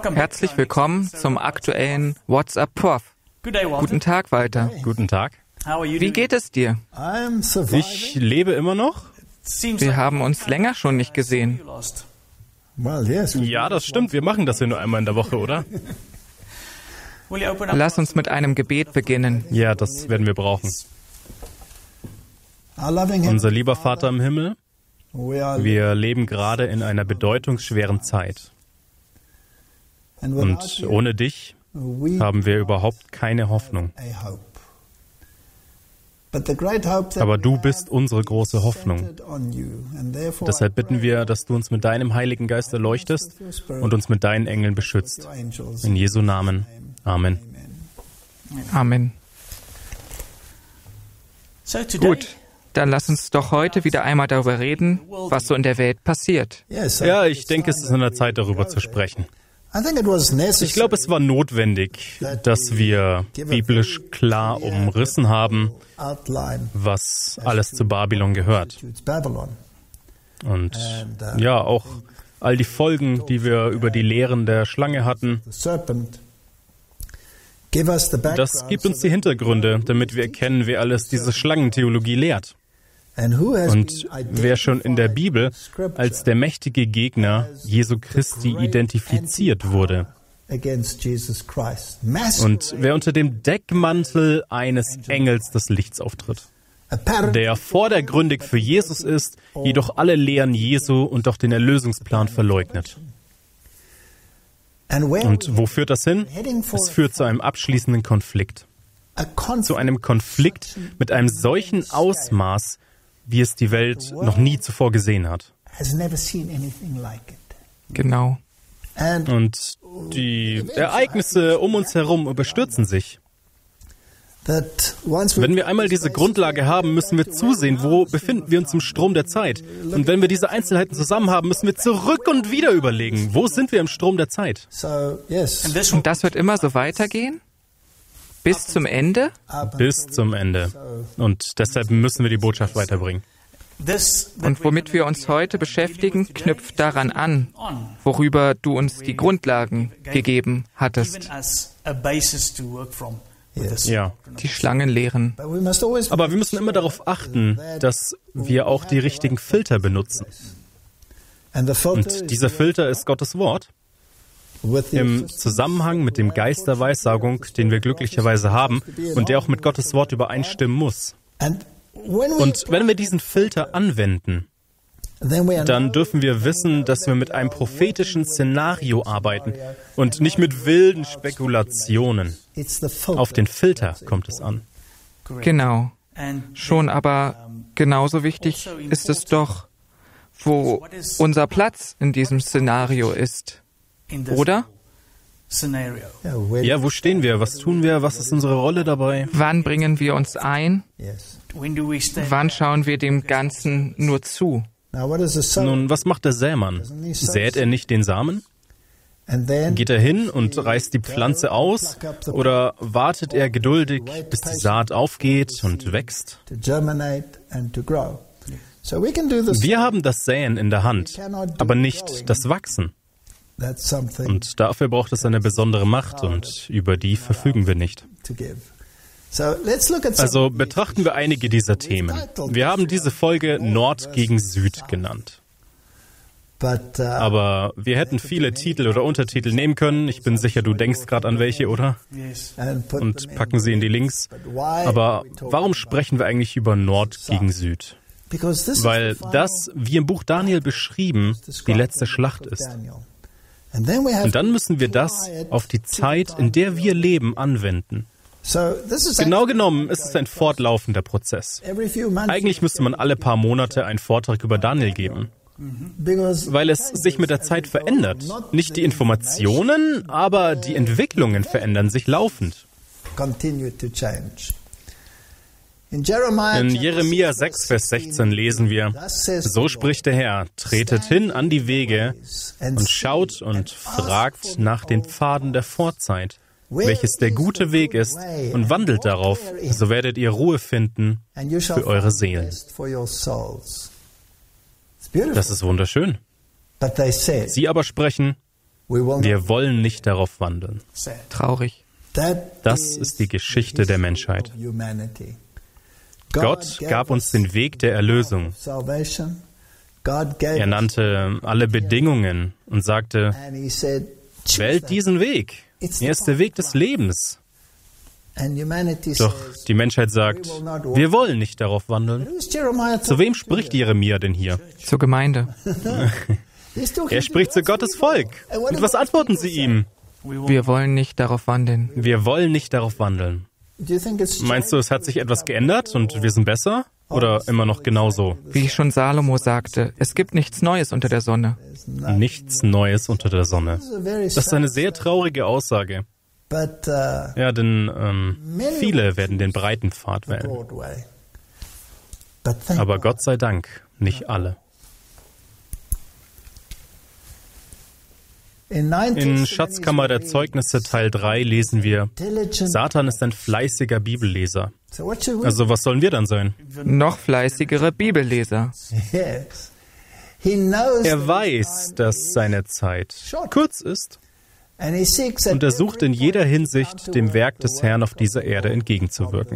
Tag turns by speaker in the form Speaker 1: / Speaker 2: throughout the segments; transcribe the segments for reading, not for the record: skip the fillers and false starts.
Speaker 1: Herzlich willkommen zum aktuellen WhatsApp Prof. Guten Tag, Walter.
Speaker 2: Guten Tag.
Speaker 1: Wie geht es dir?
Speaker 2: Ich lebe immer noch.
Speaker 1: Wir haben uns länger schon nicht gesehen.
Speaker 2: Ja, das stimmt. Wir machen das ja nur einmal in der Woche, oder?
Speaker 1: Lass uns mit einem Gebet beginnen.
Speaker 2: Ja, das werden wir brauchen. Unser lieber Vater im Himmel, wir leben gerade in einer bedeutungsschweren Zeit. Und ohne dich haben wir überhaupt keine Hoffnung. Aber du bist unsere große Hoffnung. Deshalb bitten wir, dass du uns mit deinem Heiligen Geist erleuchtest und uns mit deinen Engeln beschützt. In Jesu Namen. Amen.
Speaker 1: Amen. Gut, dann lass uns doch heute wieder einmal darüber reden, was so in der Welt passiert.
Speaker 2: Ja, ich denke, es ist an der Zeit, darüber zu sprechen. Ich glaube, es war notwendig, dass wir biblisch klar umrissen haben, was alles zu Babylon gehört. Und ja, auch all die Folgen, die wir über die Lehren der Schlange hatten. Das gibt uns die Hintergründe, damit wir erkennen, wer alles diese Schlangentheologie lehrt. Und wer schon in der Bibel als der mächtige Gegner Jesu Christi identifiziert wurde. Und wer unter dem Deckmantel eines Engels des Lichts auftritt. Der vordergründig für Jesus ist, jedoch alle Lehren Jesu und auch den Erlösungsplan verleugnet. Und wo führt das hin? Es führt zu einem abschließenden Konflikt. Zu einem Konflikt mit einem solchen Ausmaß, wie es die Welt noch nie zuvor gesehen hat.
Speaker 1: Genau.
Speaker 2: Und die Ereignisse um uns herum überstürzen sich. Wenn wir einmal diese Grundlage haben, müssen wir zusehen, wo befinden wir uns im Strom der Zeit. Und wenn wir diese Einzelheiten zusammen haben, müssen wir zurück und wieder überlegen, wo sind wir im Strom der Zeit?
Speaker 1: Und das wird immer so weitergehen? Bis zum Ende?
Speaker 2: Bis zum Ende. Und deshalb müssen wir die Botschaft weiterbringen.
Speaker 1: Und womit wir uns heute beschäftigen, knüpft daran an, worüber du uns die Grundlagen gegeben hattest.
Speaker 2: Ja.
Speaker 1: Die Schlangenlehren.
Speaker 2: Aber wir müssen immer darauf achten, dass wir auch die richtigen Filter benutzen. Und dieser Filter ist Gottes Wort. Im Zusammenhang mit dem Geist der Weissagung, den wir glücklicherweise haben und der auch mit Gottes Wort übereinstimmen muss. Und wenn wir diesen Filter anwenden, dann dürfen wir wissen, dass wir mit einem prophetischen Szenario arbeiten und nicht mit wilden Spekulationen. Auf den Filter kommt es an.
Speaker 1: Genau. Schon aber genauso wichtig ist es doch, wo unser Platz in diesem Szenario ist. Oder?
Speaker 2: Ja, wo stehen wir? Was tun wir? Was ist unsere Rolle dabei?
Speaker 1: Wann bringen wir uns ein? Wann schauen wir dem Ganzen nur zu?
Speaker 2: Nun, was macht der Sämann? Sät er nicht den Samen? Geht er hin und reißt die Pflanze aus? Oder wartet er geduldig, bis die Saat aufgeht und wächst? Wir haben das Säen in der Hand, aber nicht das Wachsen. Und dafür braucht es eine besondere Macht und über die verfügen wir nicht. Also betrachten wir einige dieser Themen. Wir haben diese Folge Nord gegen Süd genannt. Aber wir hätten viele Titel oder Untertitel nehmen können. Ich bin sicher, du denkst gerade an welche, oder? Und packen sie in die Links. Aber warum sprechen wir eigentlich über Nord gegen Süd? Weil das, wie im Buch Daniel beschrieben, die letzte Schlacht ist. Und dann müssen wir das auf die Zeit, in der wir leben, anwenden. Genau genommen ist es ein fortlaufender Prozess. Eigentlich müsste man alle paar Monate einen Vortrag über Daniel geben. Weil es sich mit der Zeit verändert. Nicht die Informationen, aber die Entwicklungen verändern sich laufend. In Jeremia 6, Vers 16 lesen wir, so spricht der Herr, tretet hin an die Wege und schaut und fragt nach den Pfaden der Vorzeit, welches der gute Weg ist, und wandelt darauf, so werdet ihr Ruhe finden für eure Seelen. Das ist wunderschön. Sie aber sprechen, Wir wollen nicht darauf wandeln.
Speaker 1: Traurig.
Speaker 2: Das ist die Geschichte der Menschheit. Gott gab uns den Weg der Erlösung. Er nannte alle Bedingungen und sagte, wählt diesen Weg. Er ist der Weg des Lebens. Doch die Menschheit sagt, wir wollen nicht darauf wandeln. Zu wem spricht Jeremia denn hier?
Speaker 1: Zur Gemeinde.
Speaker 2: Er spricht zu Gottes Volk. Und was antworten sie ihm?
Speaker 1: Wir wollen nicht darauf wandeln.
Speaker 2: Wir wollen nicht darauf wandeln. Meinst du, es hat sich etwas geändert und wir sind besser? Oder immer noch genauso?
Speaker 1: Wie schon Salomo sagte, es gibt nichts Neues unter der Sonne.
Speaker 2: Nichts Neues unter der Sonne. Das ist eine sehr traurige Aussage. Ja, denn viele werden den breiten Pfad wählen. Aber Gott sei Dank, nicht alle. In Schatzkammer der Zeugnisse Teil 3 lesen wir, Satan ist ein fleißiger Bibelleser. Also was sollen wir dann sein?
Speaker 1: Noch fleißigere Bibelleser.
Speaker 2: Er weiß, dass seine Zeit kurz ist. Und er sucht in jeder Hinsicht, dem Werk des Herrn auf dieser Erde entgegenzuwirken.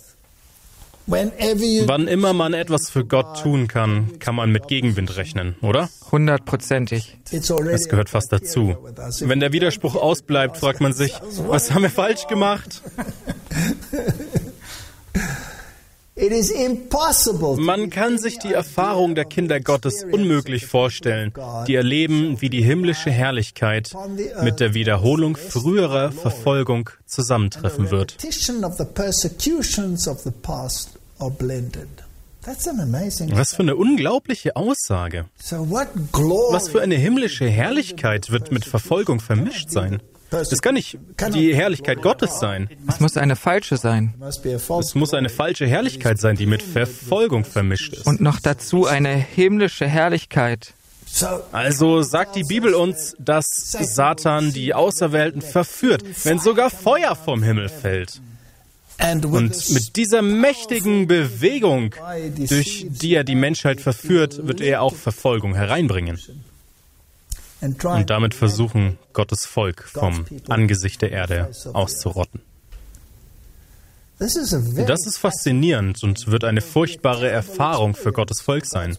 Speaker 2: Wann immer man etwas für Gott tun kann, kann man mit Gegenwind rechnen, oder?
Speaker 1: 100%ig.
Speaker 2: Es gehört fast dazu. Wenn der Widerspruch ausbleibt, fragt man sich, was haben wir falsch gemacht? Man kann sich die Erfahrung der Kinder Gottes unmöglich vorstellen, die erleben, wie die himmlische Herrlichkeit mit der Wiederholung früherer Verfolgung zusammentreffen wird. Was für eine unglaubliche Aussage. Was für eine himmlische Herrlichkeit wird mit Verfolgung vermischt sein? Das kann nicht die Herrlichkeit Gottes sein.
Speaker 1: Es muss eine falsche sein.
Speaker 2: Es muss eine falsche Herrlichkeit sein, die mit Verfolgung vermischt ist.
Speaker 1: Und noch dazu eine himmlische Herrlichkeit.
Speaker 2: Also sagt die Bibel uns, dass Satan die Auserwählten verführt, wenn sogar Feuer vom Himmel fällt. Und mit dieser mächtigen Bewegung, durch die er die Menschheit verführt, wird er auch Verfolgung hereinbringen. Und damit versuchen, Gottes Volk vom Angesicht der Erde auszurotten. Das ist faszinierend und wird eine furchtbare Erfahrung für Gottes Volk sein.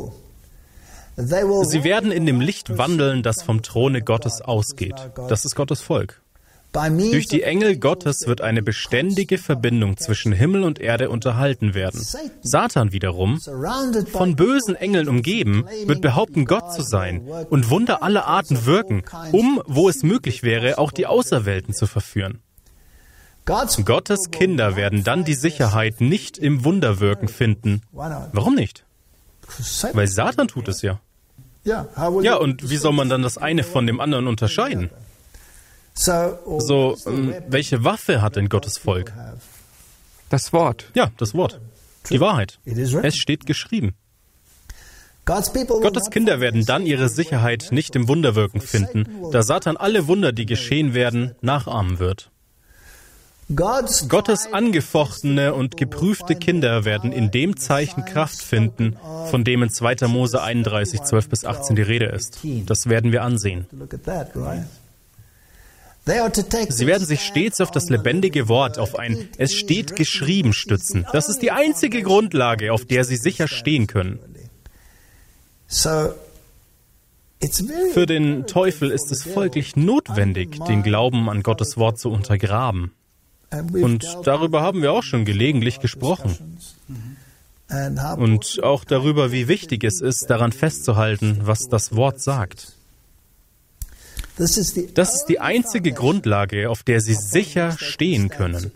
Speaker 2: Sie werden in dem Licht wandeln, das vom Throne Gottes ausgeht. Das ist Gottes Volk. Durch die Engel Gottes wird eine beständige Verbindung zwischen Himmel und Erde unterhalten werden. Satan wiederum, von bösen Engeln umgeben, wird behaupten, Gott zu sein und Wunder aller Arten wirken, um, wo es möglich wäre, auch die Auserwählten zu verführen. Gottes Kinder werden dann die Sicherheit nicht im Wunderwirken finden. Warum nicht? Weil Satan tut es ja. Ja, und wie soll man dann das eine von dem anderen unterscheiden? Welche Waffe hat denn Gottes Volk?
Speaker 1: Das Wort.
Speaker 2: Ja, das Wort. Die Wahrheit. Es steht geschrieben. Gottes Kinder werden dann ihre Sicherheit nicht im Wunderwirken finden, da Satan alle Wunder, die geschehen werden, nachahmen wird. Gottes angefochtene und geprüfte Kinder werden in dem Zeichen Kraft finden, von dem in 2. Mose 31, 12-18 die Rede ist. Das werden wir ansehen. Sie werden sich stets auf das lebendige Wort, auf ein Es steht geschrieben stützen. Das ist die einzige Grundlage, auf der sie sicher stehen können. Für den Teufel ist es folglich notwendig, den Glauben an Gottes Wort zu untergraben. Und darüber haben wir auch schon gelegentlich gesprochen. Und auch darüber, wie wichtig es ist, daran festzuhalten, was das Wort sagt. Das ist die einzige Grundlage, auf der sie sicher stehen können.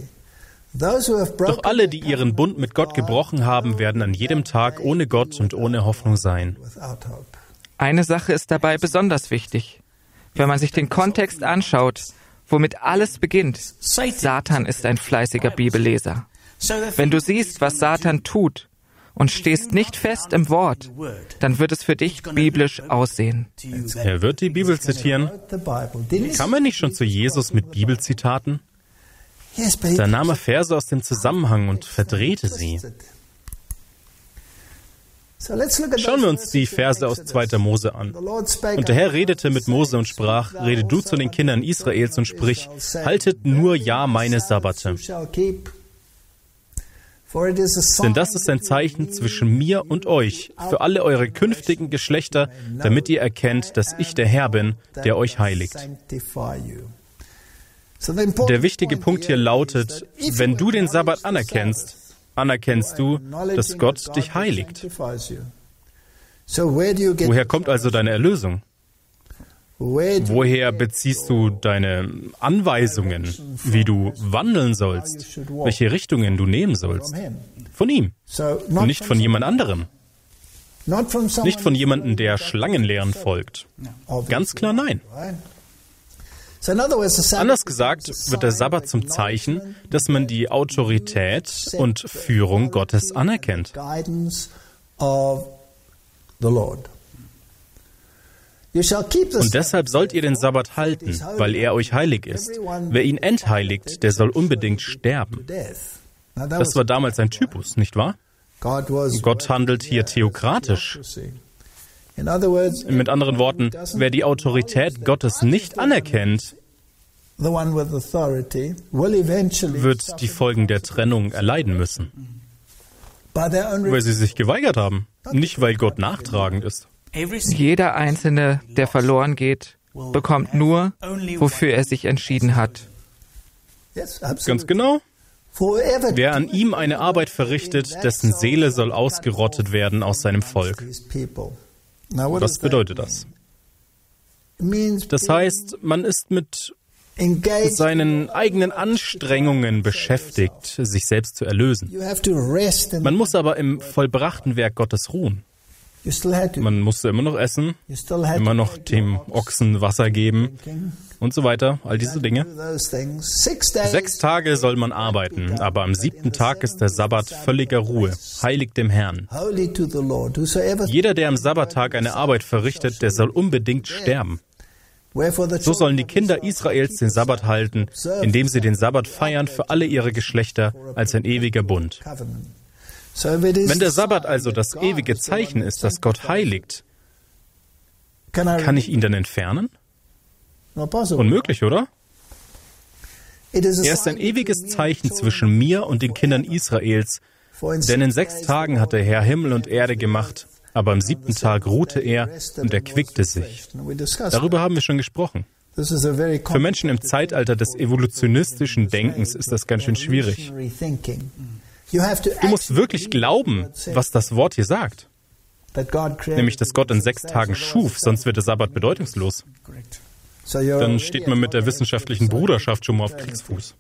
Speaker 2: Doch alle, die ihren Bund mit Gott gebrochen haben, werden an jedem Tag ohne Gott und ohne Hoffnung sein.
Speaker 1: Eine Sache ist dabei besonders wichtig. Wenn man sich den Kontext anschaut, womit alles beginnt. Satan ist ein fleißiger Bibelleser. Wenn du siehst, was Satan tut, und stehst nicht fest im Wort, dann wird es für dich biblisch aussehen.
Speaker 2: Er wird die Bibel zitieren. Kam er nicht schon zu Jesus mit Bibelzitaten? Da nahm er Verse aus dem Zusammenhang und verdrehte sie. Schauen wir uns die Verse aus 2. Mose an. Und der Herr redete mit Mose und sprach, rede du zu den Kindern Israels und sprich, haltet nur ja meine Sabbate. Denn das ist ein Zeichen zwischen mir und euch, für alle eure künftigen Geschlechter, damit ihr erkennt, dass ich der Herr bin, der euch heiligt. Der wichtige Punkt hier lautet, wenn du den Sabbat anerkennst, anerkennst du, dass Gott dich heiligt. Woher kommt also deine Erlösung? Woher beziehst du deine Anweisungen, wie du wandeln sollst, welche Richtungen du nehmen sollst? Von ihm und nicht von jemand anderem. Nicht von jemandem, der Schlangenlehren folgt. Ganz klar nein. Anders gesagt wird der Sabbat zum Zeichen, dass man die Autorität und Führung Gottes anerkennt. Und deshalb sollt ihr den Sabbat halten, weil er euch heilig ist. Wer ihn entheiligt, der soll unbedingt sterben. Das war damals ein Typus, nicht wahr? Gott handelt hier theokratisch. Mit anderen Worten, wer die Autorität Gottes nicht anerkennt, wird die Folgen der Trennung erleiden müssen. Weil sie sich geweigert haben, nicht weil Gott nachtragend ist.
Speaker 1: Jeder Einzelne, der verloren geht, bekommt nur, wofür er sich entschieden hat.
Speaker 2: Ganz genau. Wer an ihm eine Arbeit verrichtet, dessen Seele soll ausgerottet werden aus seinem Volk. Was bedeutet das? Das heißt, man ist mit seinen eigenen Anstrengungen beschäftigt, sich selbst zu erlösen. Man muss aber im vollbrachten Werk Gottes ruhen. Man musste immer noch essen, immer noch dem Ochsen Wasser geben und so weiter, all diese Dinge. 6 Tage soll man arbeiten, aber am 7. Tag ist der Sabbat völliger Ruhe, heilig dem Herrn. Jeder, der am Sabbattag eine Arbeit verrichtet, der soll unbedingt sterben. So sollen die Kinder Israels den Sabbat halten, indem sie den Sabbat feiern für alle ihre Geschlechter als ein ewiger Bund. Wenn der Sabbat also das ewige Zeichen ist, das Gott heiligt, kann ich ihn dann entfernen? Unmöglich, oder? Er ist ein ewiges Zeichen zwischen mir und den Kindern Israels, denn in 6 Tagen hat der Herr Himmel und Erde gemacht, aber am 7. Tag ruhte er und erquickte sich. Darüber haben wir schon gesprochen. Für Menschen im Zeitalter des evolutionistischen Denkens ist das ganz schön schwierig. Du musst wirklich glauben, was das Wort hier sagt. Nämlich, dass Gott in 6 Tagen schuf, sonst wird der Sabbat bedeutungslos. Dann steht man mit der wissenschaftlichen Bruderschaft schon mal auf Kriegsfuß.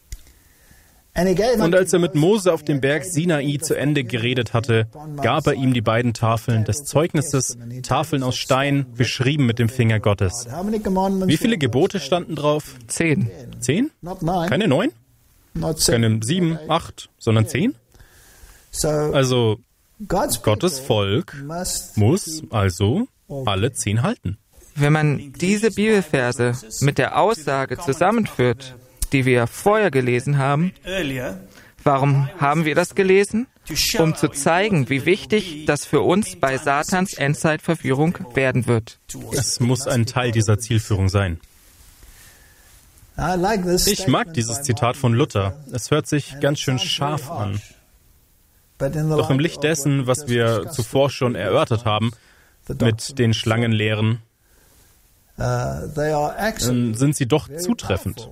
Speaker 2: Und als er mit Mose auf dem Berg Sinai zu Ende geredet hatte, gab er ihm die beiden Tafeln des Zeugnisses, Tafeln aus Stein, beschrieben mit dem Finger Gottes. Wie viele Gebote standen drauf?
Speaker 1: 10.
Speaker 2: 10? Keine 9? Keine 7, 8, sondern 10? Also, Gottes Volk muss also alle 10 halten.
Speaker 1: Wenn man diese Bibelverse mit der Aussage zusammenführt, die wir vorher gelesen haben, warum haben wir das gelesen? Um zu zeigen, wie wichtig das für uns bei Satans Endzeitverführung werden wird.
Speaker 2: Es muss ein Teil dieser Zielführung sein. Ich mag dieses Zitat von Luther. Es hört sich ganz schön scharf an. Doch im Licht dessen, was wir zuvor schon erörtert haben, mit den Schlangenlehren, sind sie doch zutreffend.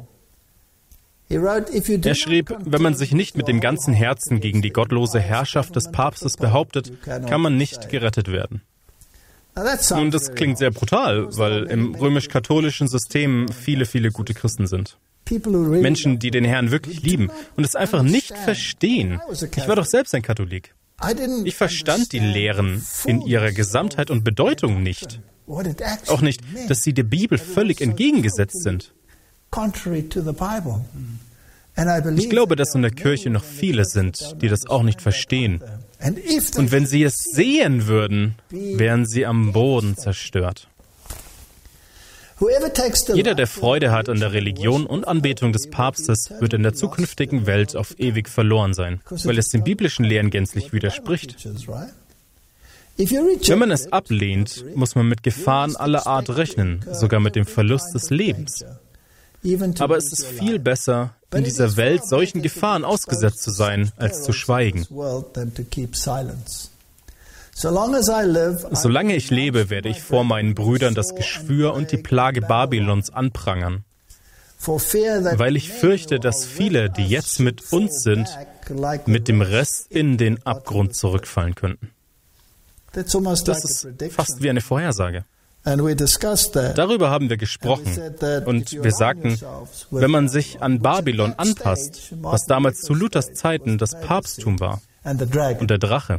Speaker 2: Er schrieb, wenn man sich nicht mit dem ganzen Herzen gegen die gottlose Herrschaft des Papstes behauptet, kann man nicht gerettet werden. Nun, das klingt sehr brutal, weil im römisch-katholischen System viele, viele gute Christen sind. Menschen, die den Herrn wirklich lieben und es einfach nicht verstehen. Ich war doch selbst ein Katholik. Ich verstand die Lehren in ihrer Gesamtheit und Bedeutung nicht. Auch nicht, dass sie der Bibel völlig entgegengesetzt sind. Ich glaube, dass in der Kirche noch viele sind, die das auch nicht verstehen. Und wenn sie es sehen würden, wären sie am Boden zerstört. Jeder, der Freude hat an der Religion und Anbetung des Papstes, wird in der zukünftigen Welt auf ewig verloren sein, weil es den biblischen Lehren gänzlich widerspricht. Wenn man es ablehnt, muss man mit Gefahren aller Art rechnen, sogar mit dem Verlust des Lebens. Aber es ist viel besser, in dieser Welt solchen Gefahren ausgesetzt zu sein, als zu schweigen. Solange ich lebe, werde ich vor meinen Brüdern das Geschwür und die Plage Babylons anprangern, weil ich fürchte, dass viele, die jetzt mit uns sind, mit dem Rest in den Abgrund zurückfallen könnten. Das ist fast wie eine Vorhersage. Darüber haben wir gesprochen und wir sagten, wenn man sich an Babylon anpasst, was damals zu Luthers Zeiten das Papsttum war und der Drache.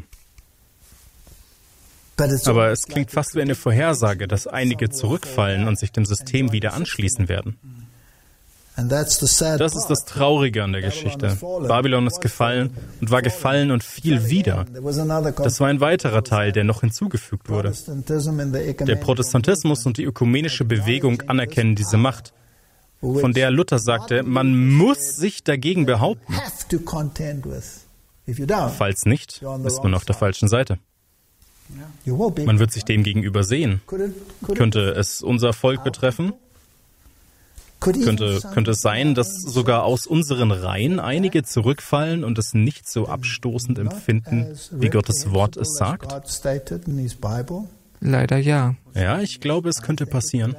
Speaker 2: Aber es klingt fast wie eine Vorhersage, dass einige zurückfallen und sich dem System wieder anschließen werden. Das ist das Traurige an der Geschichte. Babylon ist gefallen und war gefallen und fiel wieder. Das war ein weiterer Teil, der noch hinzugefügt wurde. Der Protestantismus und die ökumenische Bewegung anerkennen diese Macht, von der Luther sagte, man muss sich dagegen behaupten. Falls nicht, ist man auf der falschen Seite. Man wird sich dem gegenüber sehen. Könnte es unser Volk betreffen? Könnte es sein, dass sogar aus unseren Reihen einige zurückfallen und es nicht so abstoßend empfinden, wie Gottes Wort es sagt?
Speaker 1: Leider ja.
Speaker 2: Ja, ich glaube, es könnte passieren.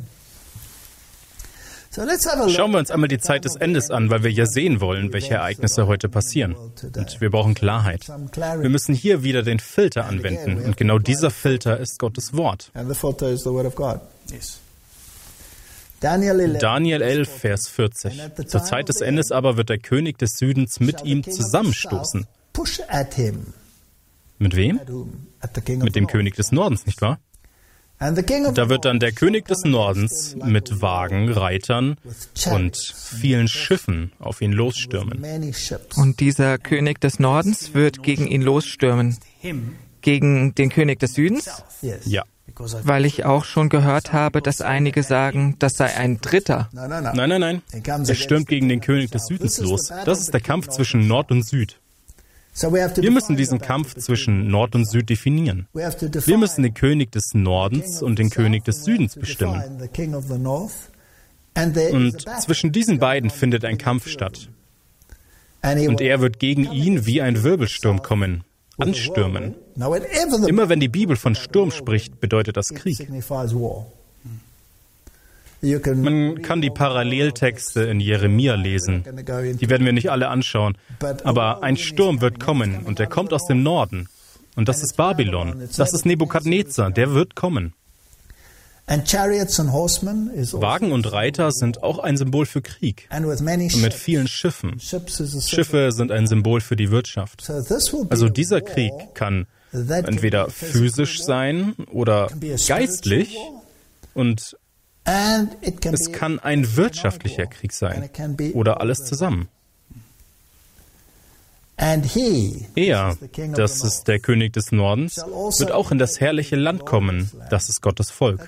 Speaker 2: Schauen wir uns einmal die Zeit des Endes an, weil wir ja sehen wollen, welche Ereignisse heute passieren. Und wir brauchen Klarheit. Wir müssen hier wieder den Filter anwenden. Und genau dieser Filter ist Gottes Wort. Daniel 11, Vers 40. Zur Zeit des Endes aber wird der König des Südens mit ihm zusammenstoßen. Mit wem? Mit dem König des Nordens, nicht wahr? Da wird dann der König des Nordens mit Wagen, Reitern und vielen Schiffen auf ihn losstürmen.
Speaker 1: Und dieser König des Nordens wird gegen ihn losstürmen. Gegen den König des Südens?
Speaker 2: Ja.
Speaker 1: Weil ich auch schon gehört habe, dass einige sagen, das sei ein Dritter.
Speaker 2: Nein. Er stürmt gegen den König des Südens los. Das ist der Kampf zwischen Nord und Süd. Wir müssen diesen Kampf zwischen Nord und Süd definieren. Wir müssen den König des Nordens und den König des Südens bestimmen. Und zwischen diesen beiden findet ein Kampf statt. Und er wird gegen ihn wie ein Wirbelsturm kommen, anstürmen. Immer wenn die Bibel von Sturm spricht, bedeutet das Krieg. Man kann die Paralleltexte in Jeremia lesen. Die werden wir nicht alle anschauen. Aber ein Sturm wird kommen und der kommt aus dem Norden. Und das ist Babylon. Das ist Nebukadnezar. Der wird kommen. Wagen und Reiter sind auch ein Symbol für Krieg. Und mit vielen Schiffen. Schiffe sind ein Symbol für die Wirtschaft. Also dieser Krieg kann entweder physisch sein oder geistlich. Und es kann ein wirtschaftlicher Krieg sein oder alles zusammen. Er, das ist der König des Nordens, wird auch in das herrliche Land kommen. Das ist Gottes Volk.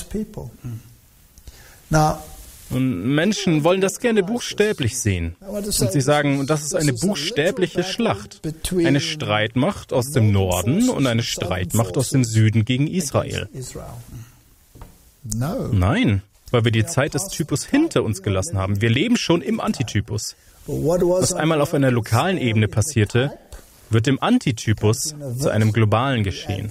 Speaker 2: Und Menschen wollen das gerne buchstäblich sehen. Und sie sagen, das ist eine buchstäbliche Schlacht. Eine Streitmacht aus dem Norden und eine Streitmacht aus dem Süden gegen Israel. Nein, weil wir die Zeit des Typus hinter uns gelassen haben. Wir leben schon im Antitypus. Was einmal auf einer lokalen Ebene passierte, wird im Antitypus zu einem globalen Geschehen.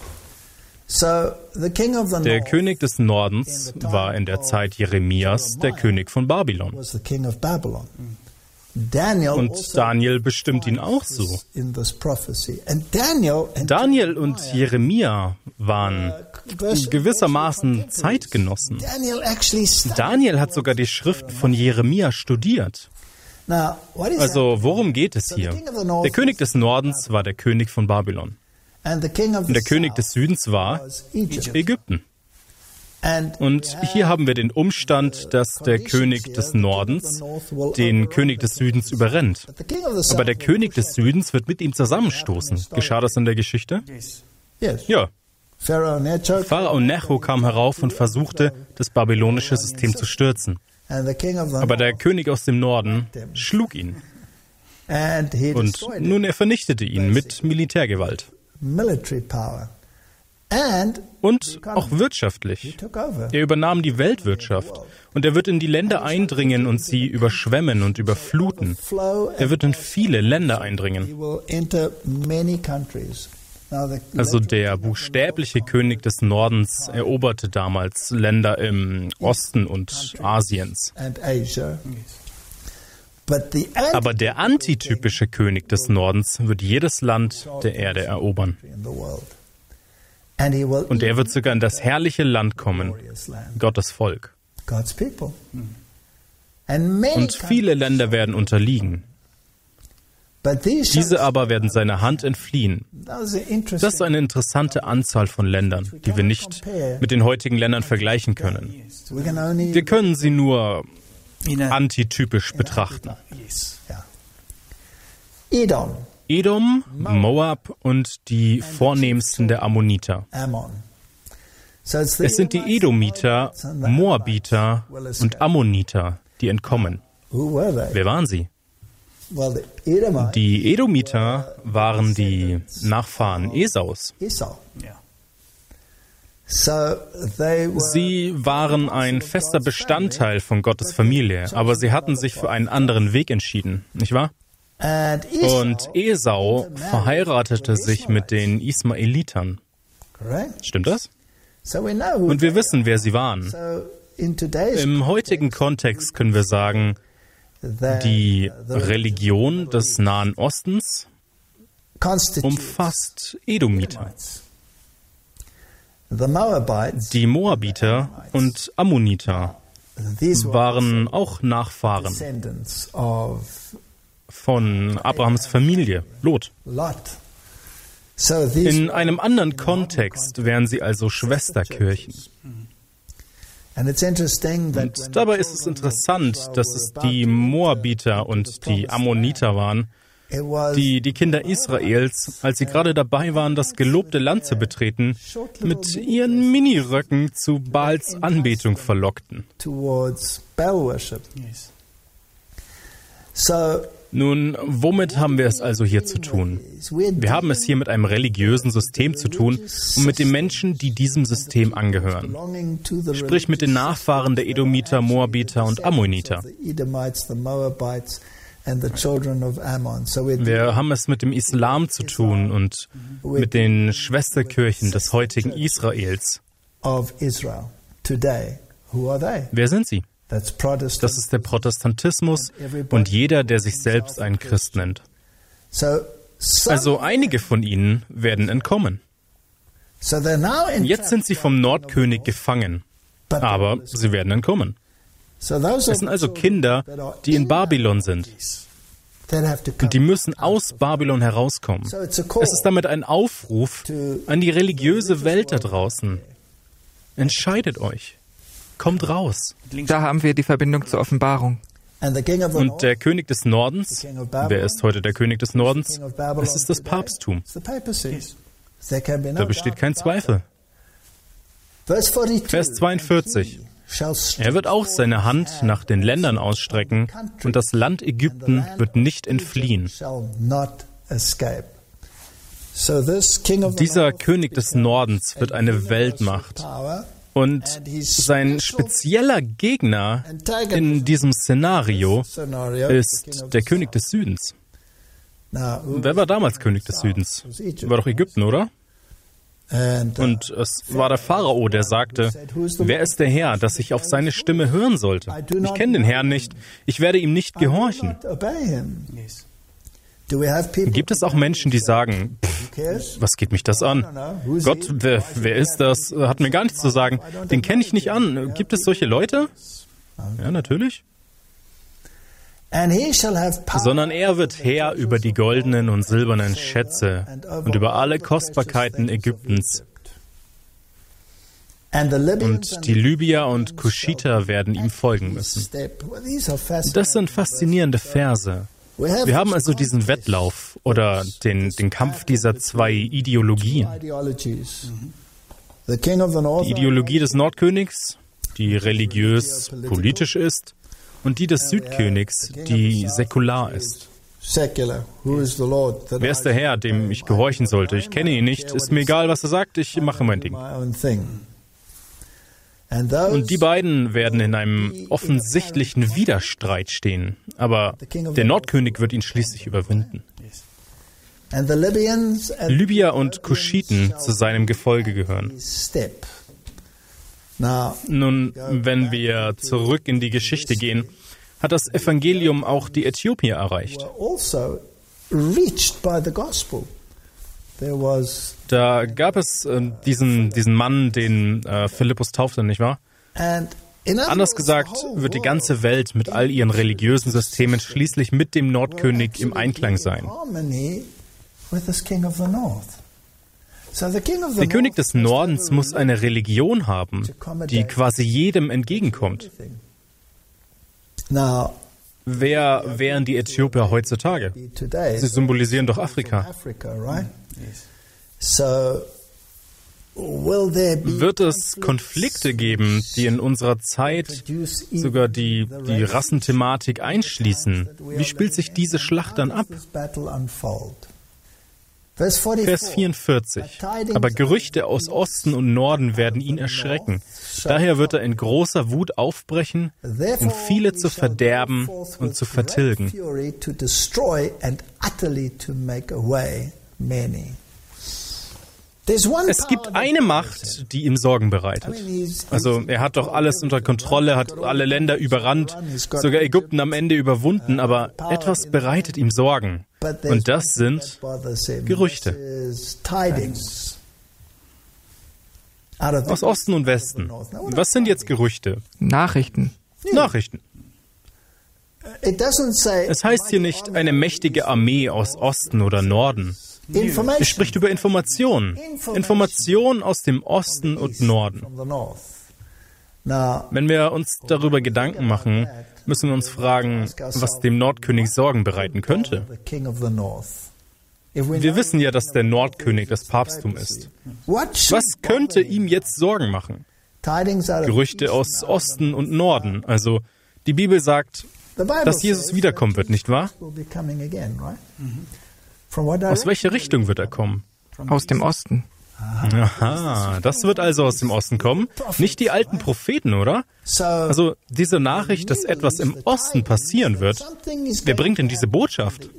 Speaker 2: Der König des Nordens war in der Zeit Jeremias der König von Babylon. Und Daniel bestimmt ihn auch so. Daniel und Jeremia waren gewissermaßen Zeitgenossen. Daniel hat sogar die Schriften von Jeremia studiert. Also, worum geht es hier? Der König des Nordens war der König von Babylon. Und der König des Südens war Ägypten. Und hier haben wir den Umstand, dass der König des Nordens den König des Südens überrennt. Aber der König des Südens wird mit ihm zusammenstoßen. Geschah das in der Geschichte? Ja. Pharao Necho kam herauf und versuchte, das babylonische System zu stürzen. Aber der König aus dem Norden schlug ihn. Und nun er vernichtete ihn mit Militärgewalt. Und auch wirtschaftlich. Er übernahm die Weltwirtschaft und er wird in die Länder eindringen und sie überschwemmen und überfluten. Er wird in viele Länder eindringen. Also der buchstäbliche König des Nordens eroberte damals Länder im Osten und Asiens. Aber der antitypische König des Nordens wird jedes Land der Erde erobern. Und er wird sogar in das herrliche Land kommen, Gottes Volk. Und viele Länder werden unterliegen. Diese aber werden seiner Hand entfliehen. Das ist eine interessante Anzahl von Ländern, die wir nicht mit den heutigen Ländern vergleichen können. Wir können sie nur antitypisch betrachten. Edom, Moab und die vornehmsten der Ammoniter. Es sind die Edomiter, Moabiter und Ammoniter, die entkommen. Wer waren sie? Die Edomiter waren die Nachfahren Esaus. Sie waren ein fester Bestandteil von Gottes Familie, aber sie hatten sich für einen anderen Weg entschieden, nicht wahr? Und Esau verheiratete sich mit den Ismaelitern. Stimmt das? Und wir wissen, wer sie waren. Im heutigen Kontext können wir sagen, die Religion des Nahen Ostens umfasst Edomiter. Die Moabiter und Ammoniter waren auch Nachfahren von Abrahams Familie, Lot. In einem anderen Kontext wären sie also Schwesterkirchen. Und dabei ist es interessant, dass es die Moabiter und die Ammoniter waren, die Kinder Israels, als sie gerade dabei waren, das gelobte Land zu betreten, mit ihren Miniröcken zu Baals Anbetung verlockten. Nun, womit haben wir es also hier zu tun? Wir haben es hier mit einem religiösen System zu tun und mit den Menschen, die diesem System angehören. Sprich mit den Nachfahren der Edomiter, Moabiter und Ammoniter. Wir haben es mit dem Islam zu tun und mit den Schwesterkirchen des heutigen Israels. Wer sind sie? Das ist der Protestantismus und jeder, der sich selbst einen Christ nennt. Also einige von ihnen werden entkommen. Jetzt sind sie vom Nordkönig gefangen, aber sie werden entkommen. Es sind also Kinder, die in Babylon sind. Und die müssen aus Babylon herauskommen. Es ist damit ein Aufruf an die religiöse Welt da draußen. Entscheidet euch. Kommt raus.
Speaker 1: Da haben wir die Verbindung zur Offenbarung.
Speaker 2: Und der König des Nordens, wer ist heute der König des Nordens? Es ist das Papsttum. Da besteht kein Zweifel. Vers 42. Er wird auch seine Hand nach den Ländern ausstrecken und das Land Ägypten wird nicht entfliehen. Dieser König des Nordens wird eine Weltmacht. Und sein spezieller Gegner in diesem Szenario ist der König des Südens. Wer war damals König des Südens? War doch Ägypten, oder? Und es war der Pharao, der sagte, wer ist der Herr, dass ich auf seine Stimme hören sollte? Ich kenne den Herrn nicht, ich werde ihm nicht gehorchen. Gibt es auch Menschen, die sagen, was geht mich das an? Gott, wer ist das? Hat mir gar nichts zu sagen. Den kenne ich nicht an. Gibt es solche Leute? Ja, natürlich. Sondern er wird Herr über die goldenen und silbernen Schätze und über alle Kostbarkeiten Ägyptens. Und die Libyer und Kuschiter werden ihm folgen müssen. Das sind faszinierende Verse. Wir haben also diesen Wettlauf oder den Kampf dieser zwei Ideologien. Die Ideologie des Nordkönigs, die religiös-politisch ist, und die des Südkönigs, die säkular ist. Wer ist der Herr, dem ich gehorchen sollte? Ich kenne ihn nicht, ist mir egal, was er sagt, ich mache mein Ding. Und die beiden werden in einem offensichtlichen Widerstreit stehen, aber der Nordkönig wird ihn schließlich überwinden. Libyer und Kuschiten zu seinem Gefolge gehören. Nun, wenn wir zurück in die Geschichte gehen, hat das Evangelium auch die Äthiopier erreicht. Da gab es diesen Mann, den Philippus taufte, nicht wahr? Anders gesagt, wird die ganze Welt mit all ihren religiösen Systemen schließlich mit dem Nordkönig im Einklang sein. Der König des Nordens muss eine Religion haben, die quasi jedem entgegenkommt. Wer wären die Äthiopier heutzutage? Sie symbolisieren doch Afrika. Wird es Konflikte geben, die in unserer Zeit sogar die Rassenthematik einschließen? Wie spielt sich diese Schlacht dann ab? Vers 44. Aber Gerüchte aus Osten und Norden werden ihn erschrecken. Daher wird er in großer Wut aufbrechen, um viele zu verderben und zu vertilgen. Es gibt eine Macht, die ihm Sorgen bereitet. Also er hat doch alles unter Kontrolle, hat alle Länder überrannt, sogar Ägypten am Ende überwunden, aber etwas bereitet ihm Sorgen. Und das sind Gerüchte. Aus Osten und Westen. Was sind jetzt Gerüchte?
Speaker 1: Nachrichten.
Speaker 2: Nachrichten. Es heißt hier nicht eine mächtige Armee aus Osten oder Norden. Es spricht über Informationen. Informationen aus dem Osten und Norden. Wenn wir uns darüber Gedanken machen, müssen wir uns fragen, was dem Nordkönig Sorgen bereiten könnte. Wir wissen ja, dass der Nordkönig das Papsttum ist. Was könnte ihm jetzt Sorgen machen? Gerüchte aus Osten und Norden. Also die Bibel sagt, dass Jesus wiederkommen wird, nicht wahr? Aus welcher Richtung wird er kommen?
Speaker 1: Aus dem Osten.
Speaker 2: Aha, das wird also aus dem Osten kommen. Nicht die alten Propheten, oder? Also diese Nachricht, dass etwas im Osten passieren wird, wer bringt denn diese Botschaft?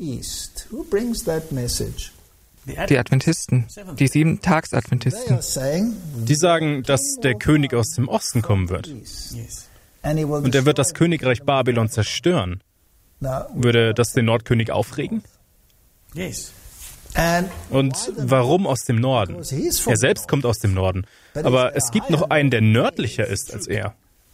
Speaker 1: Die Adventisten, die 7-Tags-Adventisten.
Speaker 2: Die sagen, dass der König aus dem Osten kommen wird. Und er wird das Königreich Babylon zerstören. Würde das den Nordkönig aufregen? Und warum aus dem Norden? Er selbst kommt aus dem Norden. Aber es gibt noch einen, der nördlicher ist als er.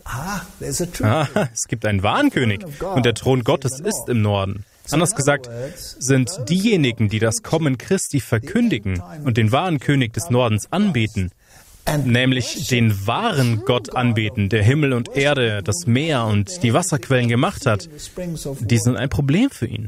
Speaker 2: Es gibt einen wahren König und der Thron Gottes ist im Norden. Anders gesagt, sind diejenigen, die das Kommen Christi verkündigen und den wahren König des Nordens anbeten, nämlich den wahren Gott anbeten, der Himmel und Erde, das Meer und die Wasserquellen gemacht hat, die sind ein Problem für ihn.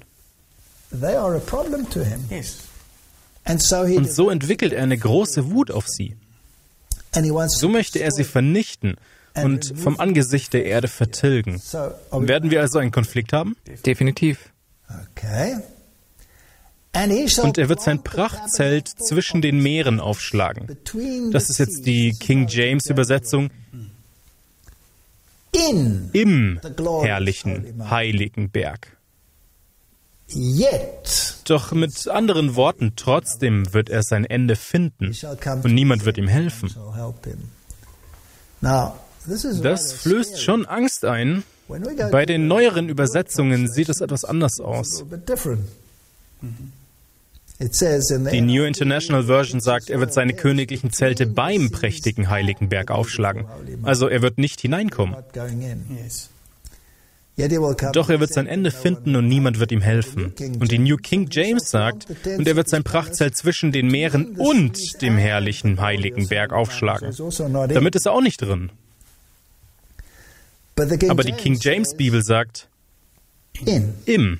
Speaker 2: Und so entwickelt er eine große Wut auf sie. So möchte er sie vernichten und vom Angesicht der Erde vertilgen. Werden wir also einen Konflikt haben?
Speaker 1: Definitiv.
Speaker 2: Und er wird sein Prachtzelt zwischen den Meeren aufschlagen. Das ist jetzt die King James Übersetzung. Im herrlichen, heiligen Berg. Doch mit anderen Worten, trotzdem wird er sein Ende finden und niemand wird ihm helfen. Das flößt schon Angst ein. Bei den neueren Übersetzungen sieht es etwas anders aus. Die New International Version sagt, er wird seine königlichen Zelte beim prächtigen heiligen Berg aufschlagen. Also er wird nicht hineinkommen. Doch er wird sein Ende finden und niemand wird ihm helfen. Und die New King James sagt, und er wird sein Prachtzelt zwischen den Meeren und dem herrlichen, heiligen Berg aufschlagen. Damit ist er auch nicht drin. Aber die King James Bibel sagt, im.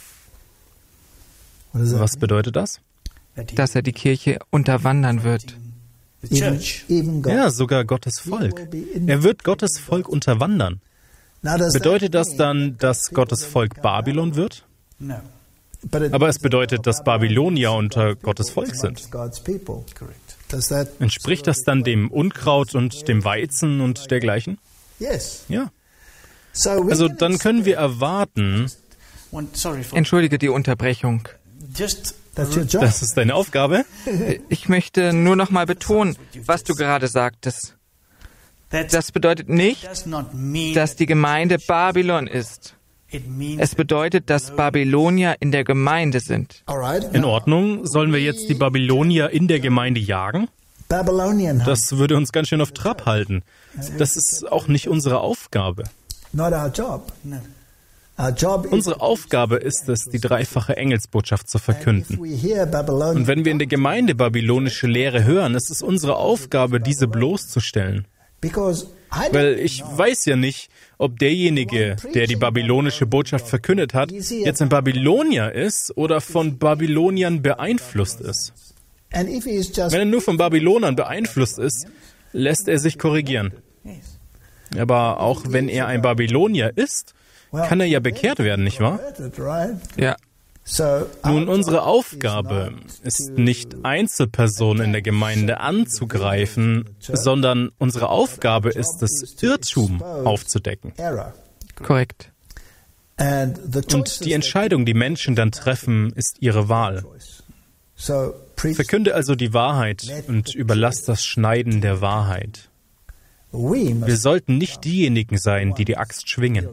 Speaker 2: Was bedeutet das?
Speaker 1: Dass er die Kirche unterwandern wird.
Speaker 2: Ja, sogar Gottes Volk. Er wird Gottes Volk unterwandern. Bedeutet das dann, dass Gottes Volk Babylon wird? Aber es bedeutet, dass Babylonier unter Gottes Volk sind. Entspricht das dann dem Unkraut und dem Weizen und dergleichen? Ja. Also dann können wir erwarten...
Speaker 1: Entschuldige die Unterbrechung.
Speaker 2: Das ist deine Aufgabe?
Speaker 1: Ich möchte nur noch mal betonen, was du gerade sagtest. Das bedeutet nicht, dass die Gemeinde Babylon ist. Es bedeutet, dass Babylonier in der Gemeinde sind.
Speaker 2: In Ordnung. Sollen wir jetzt die Babylonier in der Gemeinde jagen? Das würde uns ganz schön auf Trab halten. Das ist auch nicht unsere Aufgabe. Unsere Aufgabe ist es, die dreifache Engelsbotschaft zu verkünden. Und wenn wir in der Gemeinde babylonische Lehre hören, ist es unsere Aufgabe, diese bloßzustellen. Weil ich weiß ja nicht, ob derjenige, der die babylonische Botschaft verkündet hat, jetzt ein Babylonier ist oder von Babyloniern beeinflusst ist. Wenn er nur von Babylonern beeinflusst ist, lässt er sich korrigieren. Aber auch wenn er ein Babylonier ist, kann er ja bekehrt werden, nicht wahr?
Speaker 1: Ja.
Speaker 2: Nun, unsere Aufgabe ist nicht, Einzelpersonen in der Gemeinde anzugreifen, sondern unsere Aufgabe ist es, Irrtum aufzudecken.
Speaker 1: Korrekt.
Speaker 2: Und die Entscheidung, die Menschen dann treffen, ist ihre Wahl. Verkünde also die Wahrheit und überlass das Schneiden der Wahrheit. Wir sollten nicht diejenigen sein, die die Axt schwingen.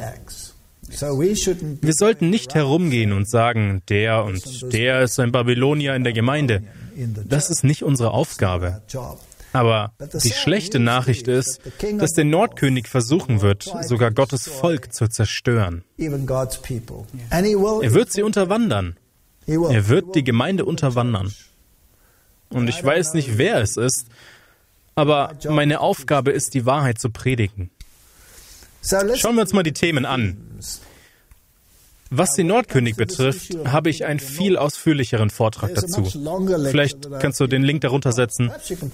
Speaker 2: Wir sollten nicht herumgehen und sagen, der und der ist ein Babylonier in der Gemeinde. Das ist nicht unsere Aufgabe. Aber die schlechte Nachricht ist, dass der Nordkönig versuchen wird, sogar Gottes Volk zu zerstören. Er wird sie unterwandern. Er wird die Gemeinde unterwandern. Und ich weiß nicht, wer es ist, aber meine Aufgabe ist, die Wahrheit zu predigen. Schauen wir uns mal die Themen an. Was den Nordkönig betrifft, habe ich einen viel ausführlicheren Vortrag dazu. Vielleicht kannst du den Link darunter setzen.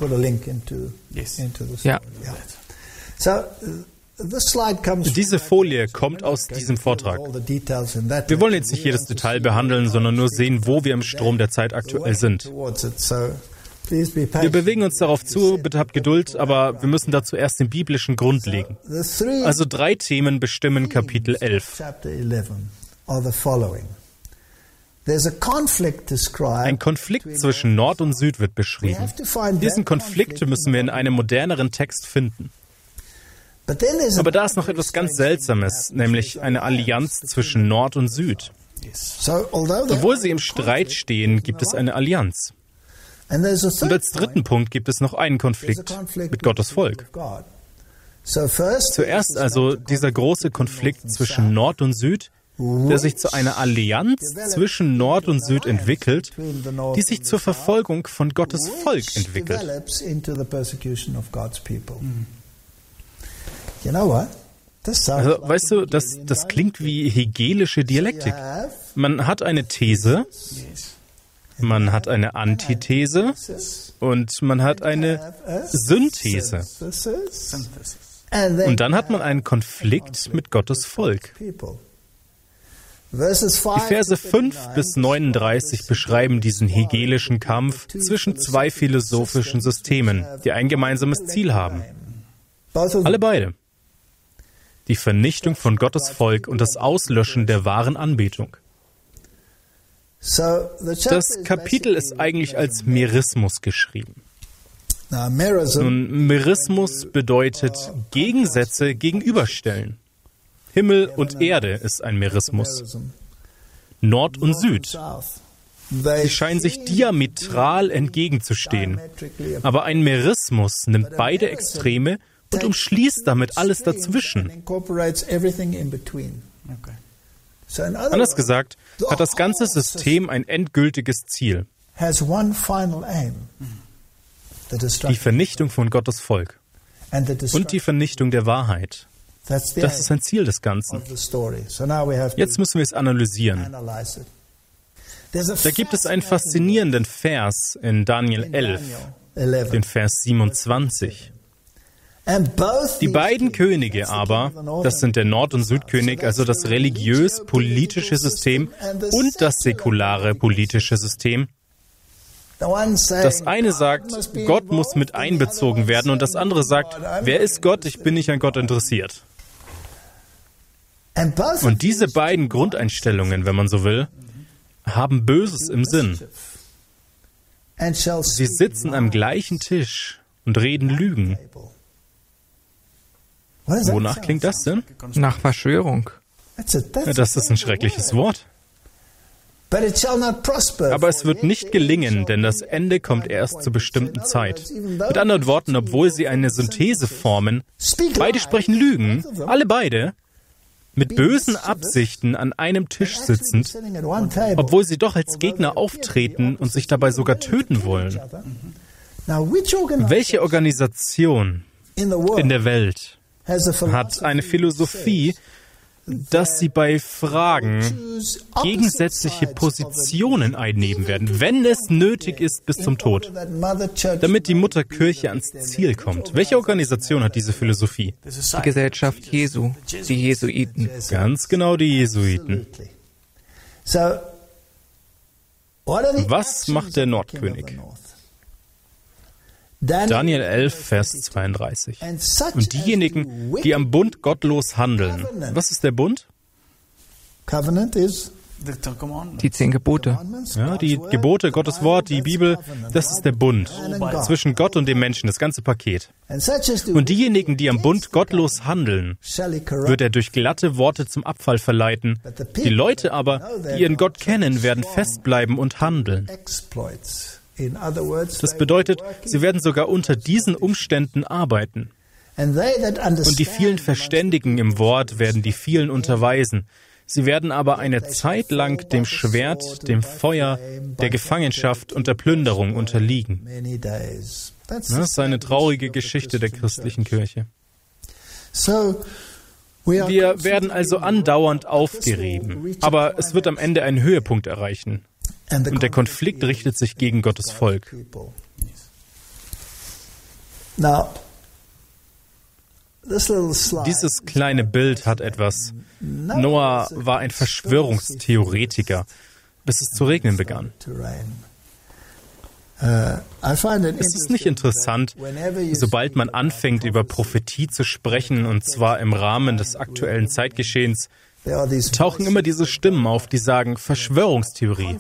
Speaker 1: Ja.
Speaker 2: Diese Folie kommt aus diesem Vortrag. Wir wollen jetzt nicht jedes Detail behandeln, sondern nur sehen, wo wir im Strom der Zeit aktuell sind. Wir bewegen uns darauf zu, bitte habt Geduld, aber wir müssen dazu erst den biblischen Grund legen. Also 3 Themen bestimmen Kapitel 11. Ein Konflikt zwischen Nord und Süd wird beschrieben. Diesen Konflikt müssen wir in einem moderneren Text finden. Aber da ist noch etwas ganz Seltsames, nämlich eine Allianz zwischen Nord und Süd. Obwohl sie im Streit stehen, gibt es eine Allianz. Und als dritten Punkt gibt es noch einen Konflikt mit Gottes Volk. Zuerst also dieser große Konflikt zwischen Nord und Süd, der sich zu einer Allianz zwischen Nord und Süd entwickelt, die sich zur Verfolgung von Gottes Volk entwickelt. Also, weißt du, das klingt wie hegelische Dialektik. Man hat eine These, man hat eine Antithese und man hat eine Synthese. Und dann hat man einen Konflikt mit Gottes Volk. Die Verse 5 bis 39 beschreiben diesen hegelischen Kampf zwischen 2 philosophischen Systemen, die ein gemeinsames Ziel haben. Alle beide. Die Vernichtung von Gottes Volk und das Auslöschen der wahren Anbetung. Das Kapitel ist eigentlich als Merismus geschrieben. Nun, Merismus bedeutet Gegensätze gegenüberstellen. Himmel und Erde ist ein Merismus. Nord und Süd. Sie scheinen sich diametral entgegenzustehen. Aber ein Merismus nimmt beide Extreme und umschließt damit alles dazwischen. Anders gesagt, hat das ganze System ein endgültiges Ziel. Die Vernichtung von Gottes Volk und die Vernichtung der Wahrheit. Das ist ein Ziel des Ganzen. Jetzt müssen wir es analysieren. Da gibt es einen faszinierenden Vers in Daniel 11, den Vers 27. Die beiden Könige aber, das sind der Nord- und Südkönig, also das religiös-politische System und das säkulare politische System. Das eine sagt, Gott muss mit einbezogen werden, und das andere sagt, wer ist Gott? Ich bin nicht an Gott interessiert. Und diese beiden Grundeinstellungen, wenn man so will, haben Böses im Sinn. Sie sitzen am gleichen Tisch und reden Lügen. Wonach klingt das denn?
Speaker 1: Nach Verschwörung.
Speaker 2: Ja, das ist ein schreckliches Wort. Aber es wird nicht gelingen, denn das Ende kommt erst zur bestimmten Zeit. Mit anderen Worten, obwohl sie eine Synthese formen, beide sprechen Lügen, alle beide, mit bösen Absichten an einem Tisch sitzend, obwohl sie doch als Gegner auftreten und sich dabei sogar töten wollen. Welche Organisation in der Welt hat eine Philosophie, dass sie bei Fragen gegensätzliche Positionen einnehmen werden, wenn es nötig ist, bis zum Tod, damit die Mutterkirche ans Ziel kommt? Welche Organisation hat diese Philosophie?
Speaker 1: Die Gesellschaft Jesu, die Jesuiten.
Speaker 2: Ganz genau, die Jesuiten. Was macht der Nordkönig? Daniel 11, Vers 32. Und diejenigen, die am Bund gottlos handeln. Was ist der Bund?
Speaker 1: Die 10 Gebote.
Speaker 2: Ja, die Gebote, Gottes Wort, die Bibel, das ist der Bund zwischen Gott und dem Menschen, das ganze Paket. Und diejenigen, die am Bund gottlos handeln, wird er durch glatte Worte zum Abfall verleiten. Die Leute aber, die ihren Gott kennen, werden festbleiben und handeln. Das bedeutet, sie werden sogar unter diesen Umständen arbeiten. Und die vielen Verständigen im Wort werden die vielen unterweisen. Sie werden aber eine Zeit lang dem Schwert, dem Feuer, der Gefangenschaft und der Plünderung unterliegen. Das ist eine traurige Geschichte der christlichen Kirche. Wir werden also andauernd aufgerieben, aber es wird am Ende einen Höhepunkt erreichen. Und der Konflikt richtet sich gegen Gottes Volk. Dieses kleine Bild hat etwas. Noah war ein Verschwörungstheoretiker, bis es zu regnen begann. Es ist nicht interessant, sobald man anfängt, über Prophetie zu sprechen, und zwar im Rahmen des aktuellen Zeitgeschehens, tauchen immer diese Stimmen auf, die sagen, Verschwörungstheorie.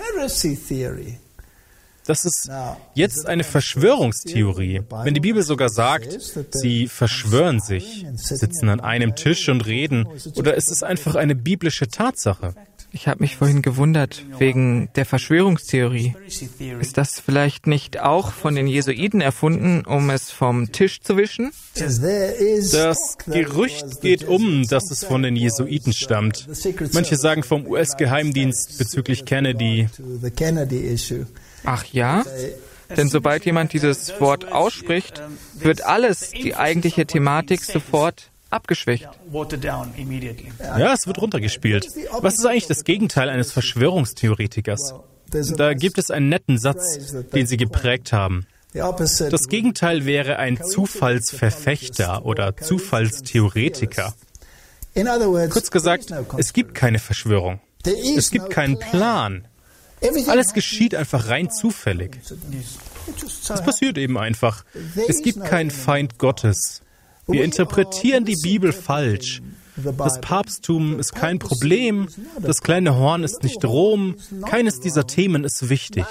Speaker 2: Das ist jetzt eine Verschwörungstheorie. Wenn die Bibel sogar sagt, sie verschwören sich, sitzen an einem Tisch und reden, oder ist es einfach eine biblische Tatsache?
Speaker 1: Ich habe mich vorhin gewundert, wegen der Verschwörungstheorie. Ist das vielleicht nicht auch von den Jesuiten erfunden, um es vom Tisch zu wischen?
Speaker 2: Das Gerücht geht um, dass es von den Jesuiten stammt. Manche sagen vom US-Geheimdienst bezüglich Kennedy.
Speaker 1: Ach ja? Denn sobald jemand dieses Wort ausspricht, wird alles, die eigentliche Thematik, sofort abgeschwächt.
Speaker 2: Ja, es wird runtergespielt. Was ist eigentlich das Gegenteil eines Verschwörungstheoretikers? Da gibt es einen netten Satz, den sie geprägt haben. Das Gegenteil wäre ein Zufallsverfechter oder Zufallstheoretiker. Kurz gesagt, es gibt keine Verschwörung. Es gibt keinen Plan. Alles geschieht einfach rein zufällig. Es passiert eben einfach. Es gibt keinen Feind Gottes. Wir interpretieren die Bibel falsch. Das Papsttum ist kein Problem. Das kleine Horn ist nicht Rom. Keines dieser Themen ist wichtig.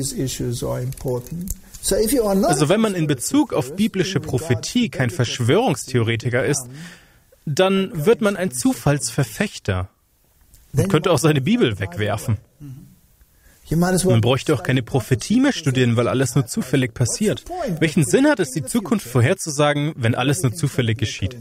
Speaker 2: Also wenn man in Bezug auf biblische Prophetie kein Verschwörungstheoretiker ist, dann wird man ein Zufallsverfechter und könnte auch seine Bibel wegwerfen. Man bräuchte auch keine Prophetie mehr studieren, weil alles nur zufällig passiert. Welchen Sinn hat es, die Zukunft vorherzusagen, wenn alles nur zufällig geschieht?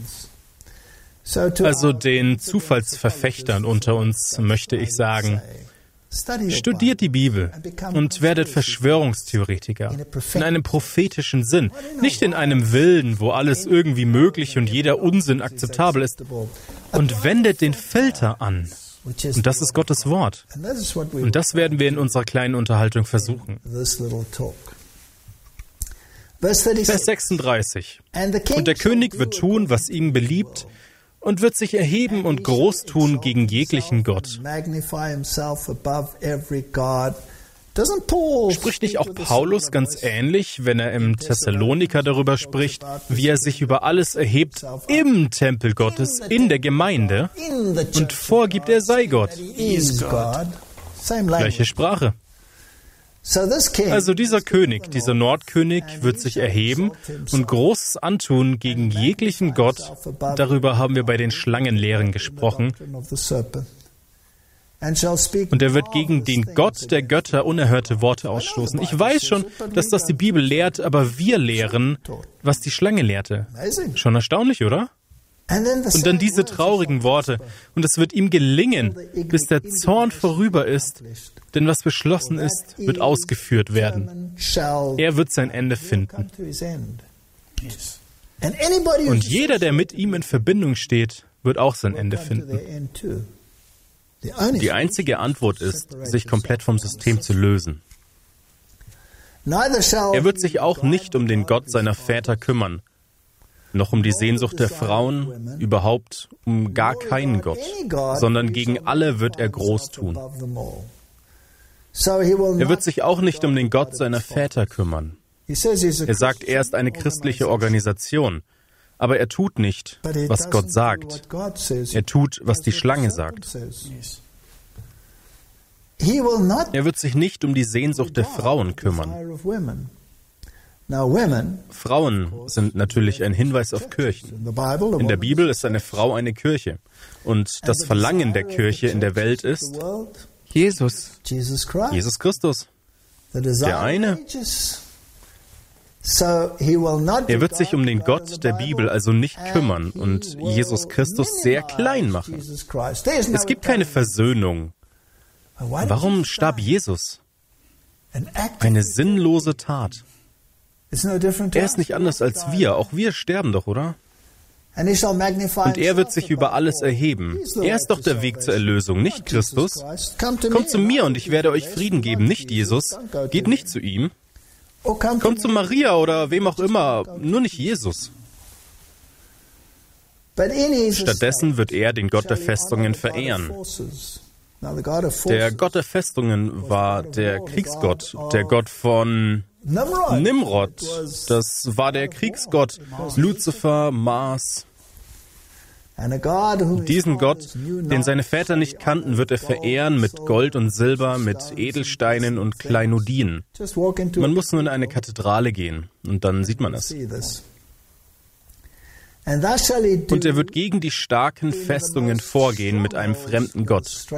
Speaker 2: Also den Zufallsverfechtern unter uns möchte ich sagen, studiert die Bibel und werdet Verschwörungstheoretiker in einem prophetischen Sinn, nicht in einem wilden, wo alles irgendwie möglich und jeder Unsinn akzeptabel ist, und wendet den Filter an. Und das ist Gottes Wort. Und das werden wir in unserer kleinen Unterhaltung versuchen. Vers 36. Und der König wird tun, was ihm beliebt, und wird sich erheben und groß tun gegen jeglichen Gott. Spricht nicht auch Paulus ganz ähnlich, wenn er im Thessaloniker darüber spricht, wie er sich über alles erhebt im Tempel Gottes, in der Gemeinde, und vorgibt, er sei Gott? Gleiche Sprache. Also dieser König, dieser Nordkönig wird sich erheben und Großes antun gegen jeglichen Gott. Darüber haben wir bei den Schlangenlehren gesprochen. Und er wird gegen den Gott der Götter unerhörte Worte ausstoßen. Ich weiß schon, dass das die Bibel lehrt, aber wir lehren, was die Schlange lehrte. Schon erstaunlich, oder? Und dann diese traurigen Worte. Und es wird ihm gelingen, bis der Zorn vorüber ist. Denn was beschlossen ist, wird ausgeführt werden. Er wird sein Ende finden. Und jeder, der mit ihm in Verbindung steht, wird auch sein Ende finden. Die einzige Antwort ist, sich komplett vom System zu lösen. Er wird sich auch nicht um den Gott seiner Väter kümmern, noch um die Sehnsucht der Frauen, überhaupt um gar keinen Gott, sondern gegen alle wird er groß tun. Er wird sich auch nicht um den Gott seiner Väter kümmern. Er sagt, er ist eine christliche Organisation, aber er tut nicht, was Gott sagt. Er tut, was die Schlange sagt. Er wird sich nicht um die Sehnsucht der Frauen kümmern. Frauen sind natürlich ein Hinweis auf Kirchen. In der Bibel ist eine Frau eine Kirche. Und das Verlangen der Kirche in der Welt ist Jesus Christus. Der eine. Er wird sich um den Gott der Bibel also nicht kümmern und Jesus Christus sehr klein machen. Es gibt keine Versöhnung. Warum starb Jesus? Eine sinnlose Tat. Er ist nicht anders als wir. Auch wir sterben doch, oder? Und er wird sich über alles erheben. Er ist doch der Weg zur Erlösung, nicht Christus. Kommt zu mir und ich werde euch Frieden geben, nicht Jesus. Geht nicht zu ihm. Kommt zu Maria oder wem auch immer, nur nicht Jesus. Stattdessen wird er den Gott der Festungen verehren. Der Gott der Festungen war der Kriegsgott, der Gott von Nimrod. Das war der Kriegsgott, Luzifer, Mars. Diesen Gott, den seine Väter nicht kannten, wird er verehren mit Gold und Silber, mit Edelsteinen und Kleinodien. Man muss nur in eine Kathedrale gehen und dann sieht man es. Und er wird gegen die starken Festungen vorgehen mit einem fremden Gott.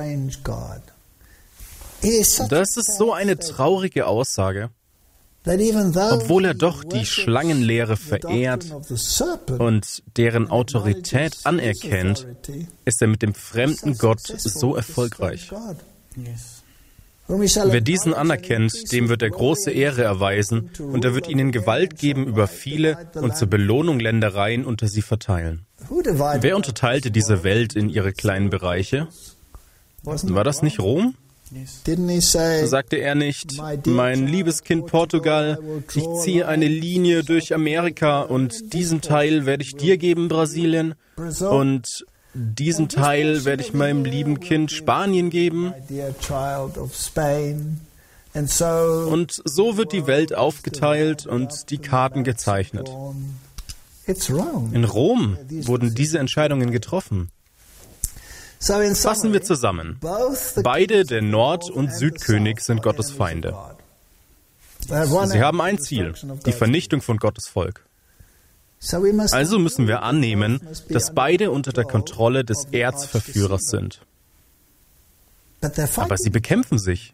Speaker 2: Das ist so eine traurige Aussage. Obwohl er doch die Schlangenlehre verehrt und deren Autorität anerkennt, ist er mit dem fremden Gott so erfolgreich. Wer diesen anerkennt, dem wird er große Ehre erweisen und er wird ihnen Gewalt geben über viele und zur Belohnung Ländereien unter sie verteilen. Wer unterteilte diese Welt in ihre kleinen Bereiche? War das nicht Rom? Sagte er nicht, mein liebes Kind Portugal, ich ziehe eine Linie durch Amerika und diesen Teil werde ich dir geben, Brasilien, und diesen Teil werde ich meinem lieben Kind Spanien geben. Und so wird die Welt aufgeteilt und die Karten gezeichnet. In Rom wurden diese Entscheidungen getroffen. Fassen wir zusammen. Beide, der Nord- und Südkönig, sind Gottes Feinde. Sie haben ein Ziel, die Vernichtung von Gottes Volk. Also müssen wir annehmen, dass beide unter der Kontrolle des Erzverführers sind. Aber sie bekämpfen sich.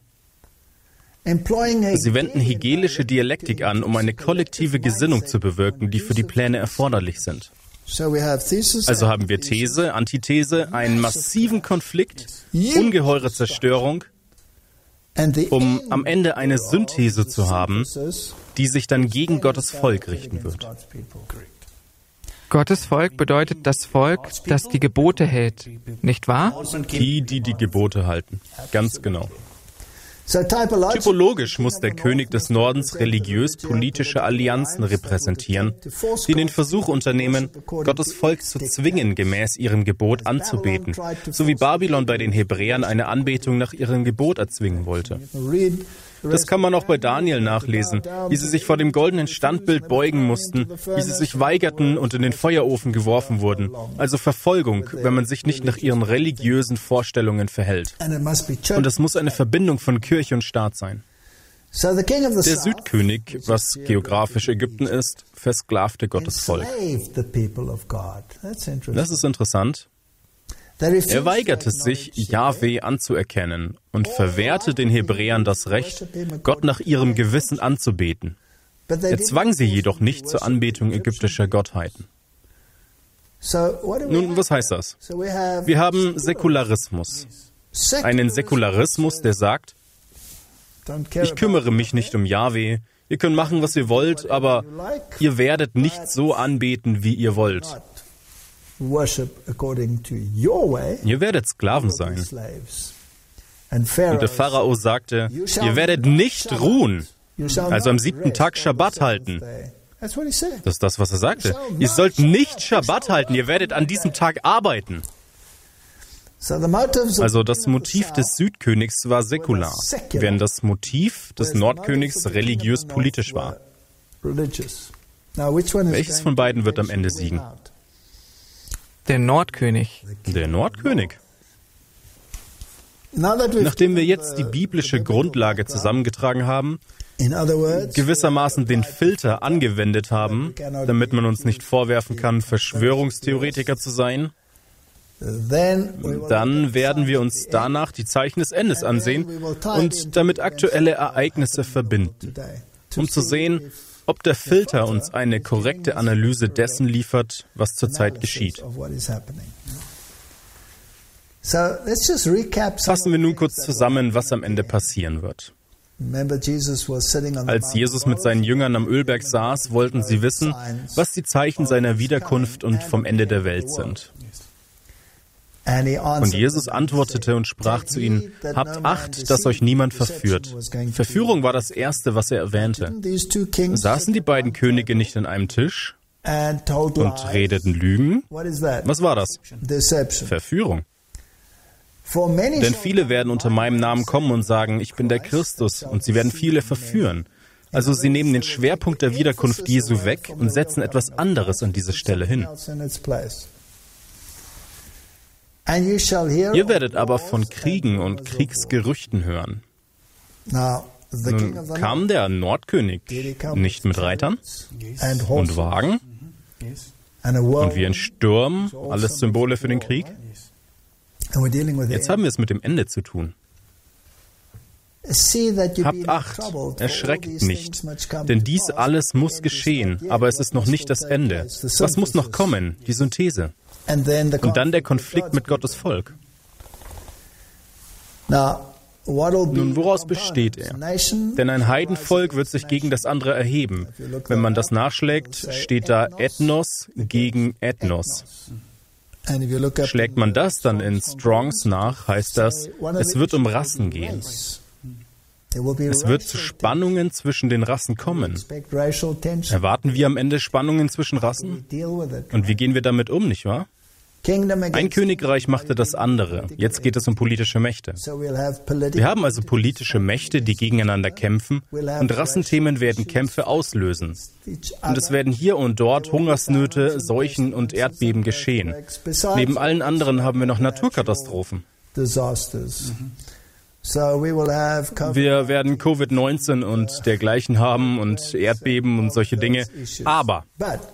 Speaker 2: Sie wenden hegelische Dialektik an, um eine kollektive Gesinnung zu bewirken, die für die Pläne erforderlich sind. Also haben wir These, Antithese, einen massiven Konflikt, ungeheure Zerstörung, um am Ende eine Synthese zu haben, die sich dann gegen Gottes Volk richten wird.
Speaker 1: Gottes Volk bedeutet das Volk, das die Gebote hält, nicht wahr?
Speaker 2: Die Gebote halten. Ganz genau. Typologisch muss der König des Nordens religiös-politische Allianzen repräsentieren, die den Versuch unternehmen, Gottes Volk zu zwingen, gemäß ihrem Gebot anzubeten, so wie Babylon bei den Hebräern eine Anbetung nach ihrem Gebot erzwingen wollte. Das kann man auch bei Daniel nachlesen, wie sie sich vor dem goldenen Standbild beugen mussten, wie sie sich weigerten und in den Feuerofen geworfen wurden. Also Verfolgung, wenn man sich nicht nach ihren religiösen Vorstellungen verhält. Und es muss eine Verbindung von Kirche und Staat sein. Der Südkönig, was geografisch Ägypten ist, versklavte Gottes Volk. Das ist interessant. Er weigerte sich, Jahwe anzuerkennen und verwehrte den Hebräern das Recht, Gott nach ihrem Gewissen anzubeten. Er zwang sie jedoch nicht zur Anbetung ägyptischer Gottheiten. Nun, was heißt das? Wir haben Säkularismus. Einen Säkularismus, der sagt, ich kümmere mich nicht um Jahwe, ihr könnt machen, was ihr wollt, aber ihr werdet nicht so anbeten, wie ihr wollt. Ihr werdet Sklaven sein. Und der Pharao sagte, ihr werdet nicht ruhen, also am 7. Tag Schabbat halten. Das ist das, was er sagte. Ihr sollt nicht Schabbat halten, ihr werdet an diesem Tag arbeiten. Also das Motiv des Südkönigs war säkular, während das Motiv des Nordkönigs religiös-politisch war. Welches von beiden wird am Ende siegen?
Speaker 1: Der Nordkönig.
Speaker 2: Der Nordkönig. Nachdem wir jetzt die biblische Grundlage zusammengetragen haben, gewissermaßen den Filter angewendet haben, damit man uns nicht vorwerfen kann, Verschwörungstheoretiker zu sein, dann werden wir uns danach die Zeichen des Endes ansehen und damit aktuelle Ereignisse verbinden, um zu sehen, ob der Filter uns eine korrekte Analyse dessen liefert, was zurzeit geschieht. Fassen wir nun kurz zusammen, was am Ende passieren wird. Als Jesus mit seinen Jüngern am Ölberg saß, wollten sie wissen, was die Zeichen seiner Wiederkunft und vom Ende der Welt sind. Und Jesus antwortete und sprach zu ihnen, habt Acht, dass euch niemand verführt. Verführung war das Erste, was er erwähnte. Saßen die beiden Könige nicht an einem Tisch und redeten Lügen? Was war das? Verführung. Denn viele werden unter meinem Namen kommen und sagen, ich bin der Christus, und sie werden viele verführen. Also sie nehmen den Schwerpunkt der Wiederkunft Jesu weg und setzen etwas anderes an diese Stelle hin. Ihr werdet aber von Kriegen und Kriegsgerüchten hören. Nun kam der Nordkönig nicht mit Reitern und Wagen und wie ein Sturm, alles Symbole für den Krieg. Jetzt haben wir es mit dem Ende zu tun. Habt Acht, erschreckt nicht, denn dies alles muss geschehen, aber es ist noch nicht das Ende. Was muss noch kommen? Die Synthese. Und dann der Konflikt mit Gottes Volk. Nun, woraus besteht er? Denn ein Heidenvolk wird sich gegen das andere erheben. Wenn man das nachschlägt, steht da Ethnos gegen Ethnos. Schlägt man das dann in Strongs nach, heißt das, es wird um Rassen gehen. Es wird zu Spannungen zwischen den Rassen kommen. Erwarten wir am Ende Spannungen zwischen Rassen? Und wie gehen wir damit um, nicht wahr? Ein Königreich machte das andere. Jetzt geht es um politische Mächte. Wir haben also politische Mächte, die gegeneinander kämpfen, und Rassenthemen werden Kämpfe auslösen. Und es werden hier und dort Hungersnöte, Seuchen und Erdbeben geschehen. Neben allen anderen haben wir noch Naturkatastrophen. Wir werden Covid-19 und dergleichen haben und Erdbeben und solche Dinge. Aber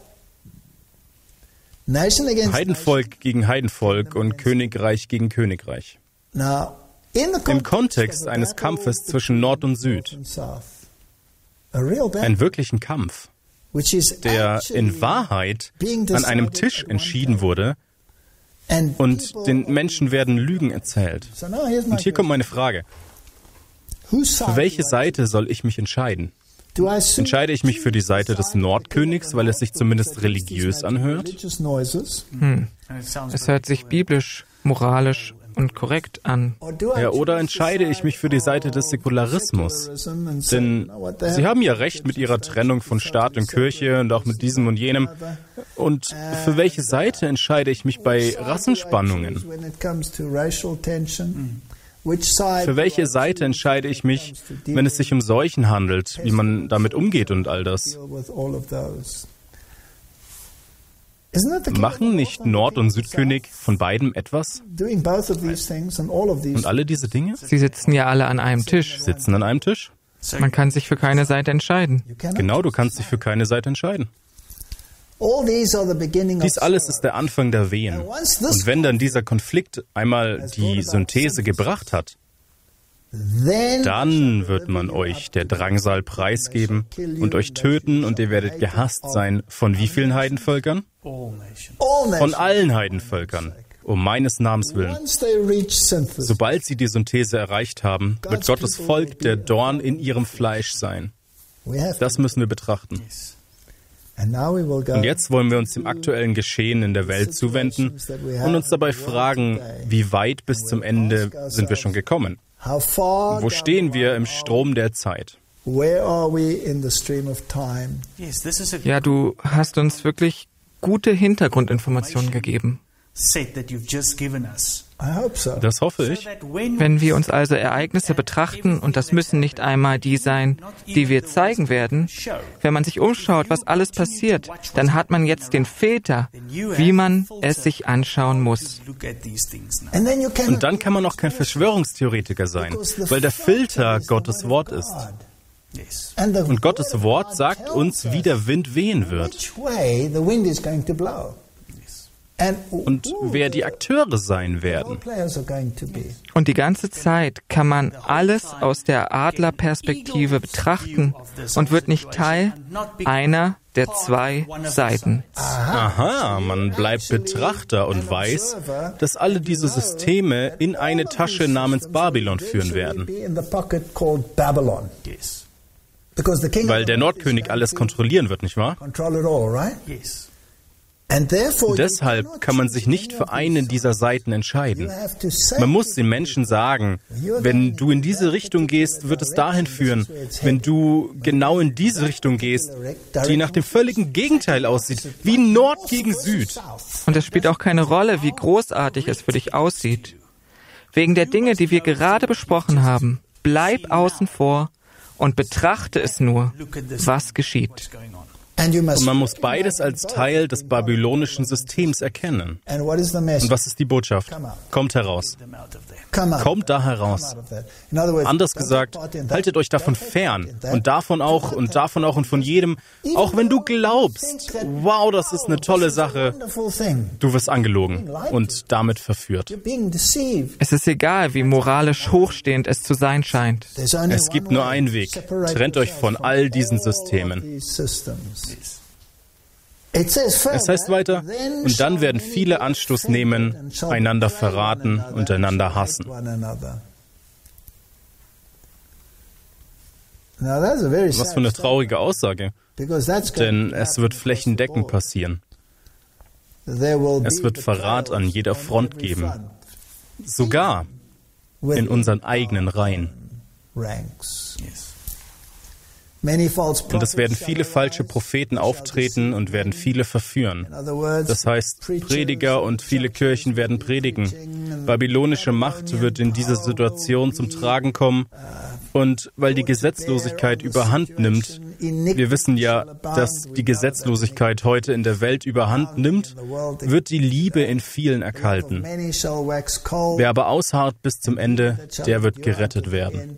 Speaker 2: Heidenvolk gegen Heidenvolk und Königreich gegen Königreich. Im Kontext eines Kampfes zwischen Nord und Süd. Einen wirklichen Kampf, der in Wahrheit an einem Tisch entschieden wurde, und den Menschen werden Lügen erzählt. Und hier kommt meine Frage. Für welche Seite soll ich mich entscheiden? Entscheide ich mich für die Seite des Nordkönigs, weil es sich zumindest religiös anhört?
Speaker 1: Es hört sich biblisch, moralisch und korrekt an.
Speaker 2: Ja, oder entscheide ich mich für die Seite des Säkularismus? Denn Sie haben ja recht mit Ihrer Trennung von Staat und Kirche und auch mit diesem und jenem. Und für welche Seite entscheide ich mich bei Rassenspannungen? Für welche Seite entscheide ich mich, wenn es sich um Seuchen handelt, wie man damit umgeht und all das? Machen nicht Nord- und Südkönig von beidem etwas? Und alle diese Dinge?
Speaker 1: Sie sitzen ja alle an einem Tisch.
Speaker 2: Sitzen an einem Tisch?
Speaker 1: Man kann sich für keine Seite entscheiden.
Speaker 2: Genau, du kannst dich für keine Seite entscheiden. Dies alles ist der Anfang der Wehen. Und wenn dann dieser Konflikt einmal die Synthese gebracht hat, dann wird man euch der Drangsal preisgeben und euch töten und ihr werdet gehasst sein von wie vielen Heidenvölkern? Von allen Heidenvölkern, um meines Namens willen. Sobald sie die Synthese erreicht haben, wird Gottes Volk der Dorn in ihrem Fleisch sein. Das müssen wir betrachten. Und jetzt wollen wir uns dem aktuellen Geschehen in der Welt zuwenden und uns dabei fragen, wie weit bis zum Ende sind wir schon gekommen? Wo stehen wir im Strom der Zeit?
Speaker 1: Ja, du hast uns wirklich gute Hintergrundinformationen gegeben.
Speaker 2: Das hoffe ich.
Speaker 1: Wenn wir uns also Ereignisse betrachten, und das müssen nicht einmal die sein, die wir zeigen werden, wenn man sich umschaut, was alles passiert, dann hat man jetzt den Filter, wie man es sich anschauen muss.
Speaker 2: Und dann kann man auch kein Verschwörungstheoretiker sein, weil der Filter Gottes Wort ist. Und Gottes Wort sagt uns, wie der Wind wehen wird. Und wer die Akteure sein werden.
Speaker 1: Und die ganze Zeit kann man alles aus der Adlerperspektive betrachten und wird nicht Teil einer der zwei Seiten.
Speaker 2: Aha, man bleibt Betrachter und weiß, dass alle diese Systeme in eine Tasche namens Babylon führen werden. Weil der Nordkönig alles kontrollieren wird, nicht wahr? Deshalb kann man sich nicht für eine dieser Seiten entscheiden. Man muss den Menschen sagen, wenn du in diese Richtung gehst, wird es dahin führen. Wenn du genau in diese Richtung gehst, die nach dem völligen Gegenteil aussieht, wie Nord gegen Süd.
Speaker 1: Und es spielt auch keine Rolle, wie großartig es für dich aussieht. Wegen der Dinge, die wir gerade besprochen haben, bleib außen vor und betrachte es nur, was geschieht.
Speaker 2: Und man muss beides als Teil des babylonischen Systems erkennen. Und was ist die Botschaft? Kommt heraus. Kommt da heraus. Anders gesagt, haltet euch davon fern. Und davon auch und davon auch und von jedem. Auch wenn du glaubst, wow, das ist eine tolle Sache, du wirst angelogen und damit verführt.
Speaker 1: Es ist egal, wie moralisch hochstehend es zu sein scheint.
Speaker 2: Es gibt nur einen Weg. Trennt euch von all diesen Systemen. Es heißt weiter, und dann werden viele Anstoß nehmen, einander verraten und einander hassen. Was für eine traurige Aussage, denn es wird flächendeckend passieren. Es wird Verrat an jeder Front geben, sogar in unseren eigenen Reihen. Und es werden viele falsche Propheten auftreten und werden viele verführen. Das heißt, Prediger und viele Kirchen werden predigen. Babylonische Macht wird in dieser Situation zum Tragen kommen. Und weil die Gesetzlosigkeit überhand nimmt, wir wissen ja, dass die Gesetzlosigkeit heute in der Welt überhand nimmt, wird die Liebe in vielen erkalten. Wer aber ausharrt bis zum Ende, der wird gerettet werden.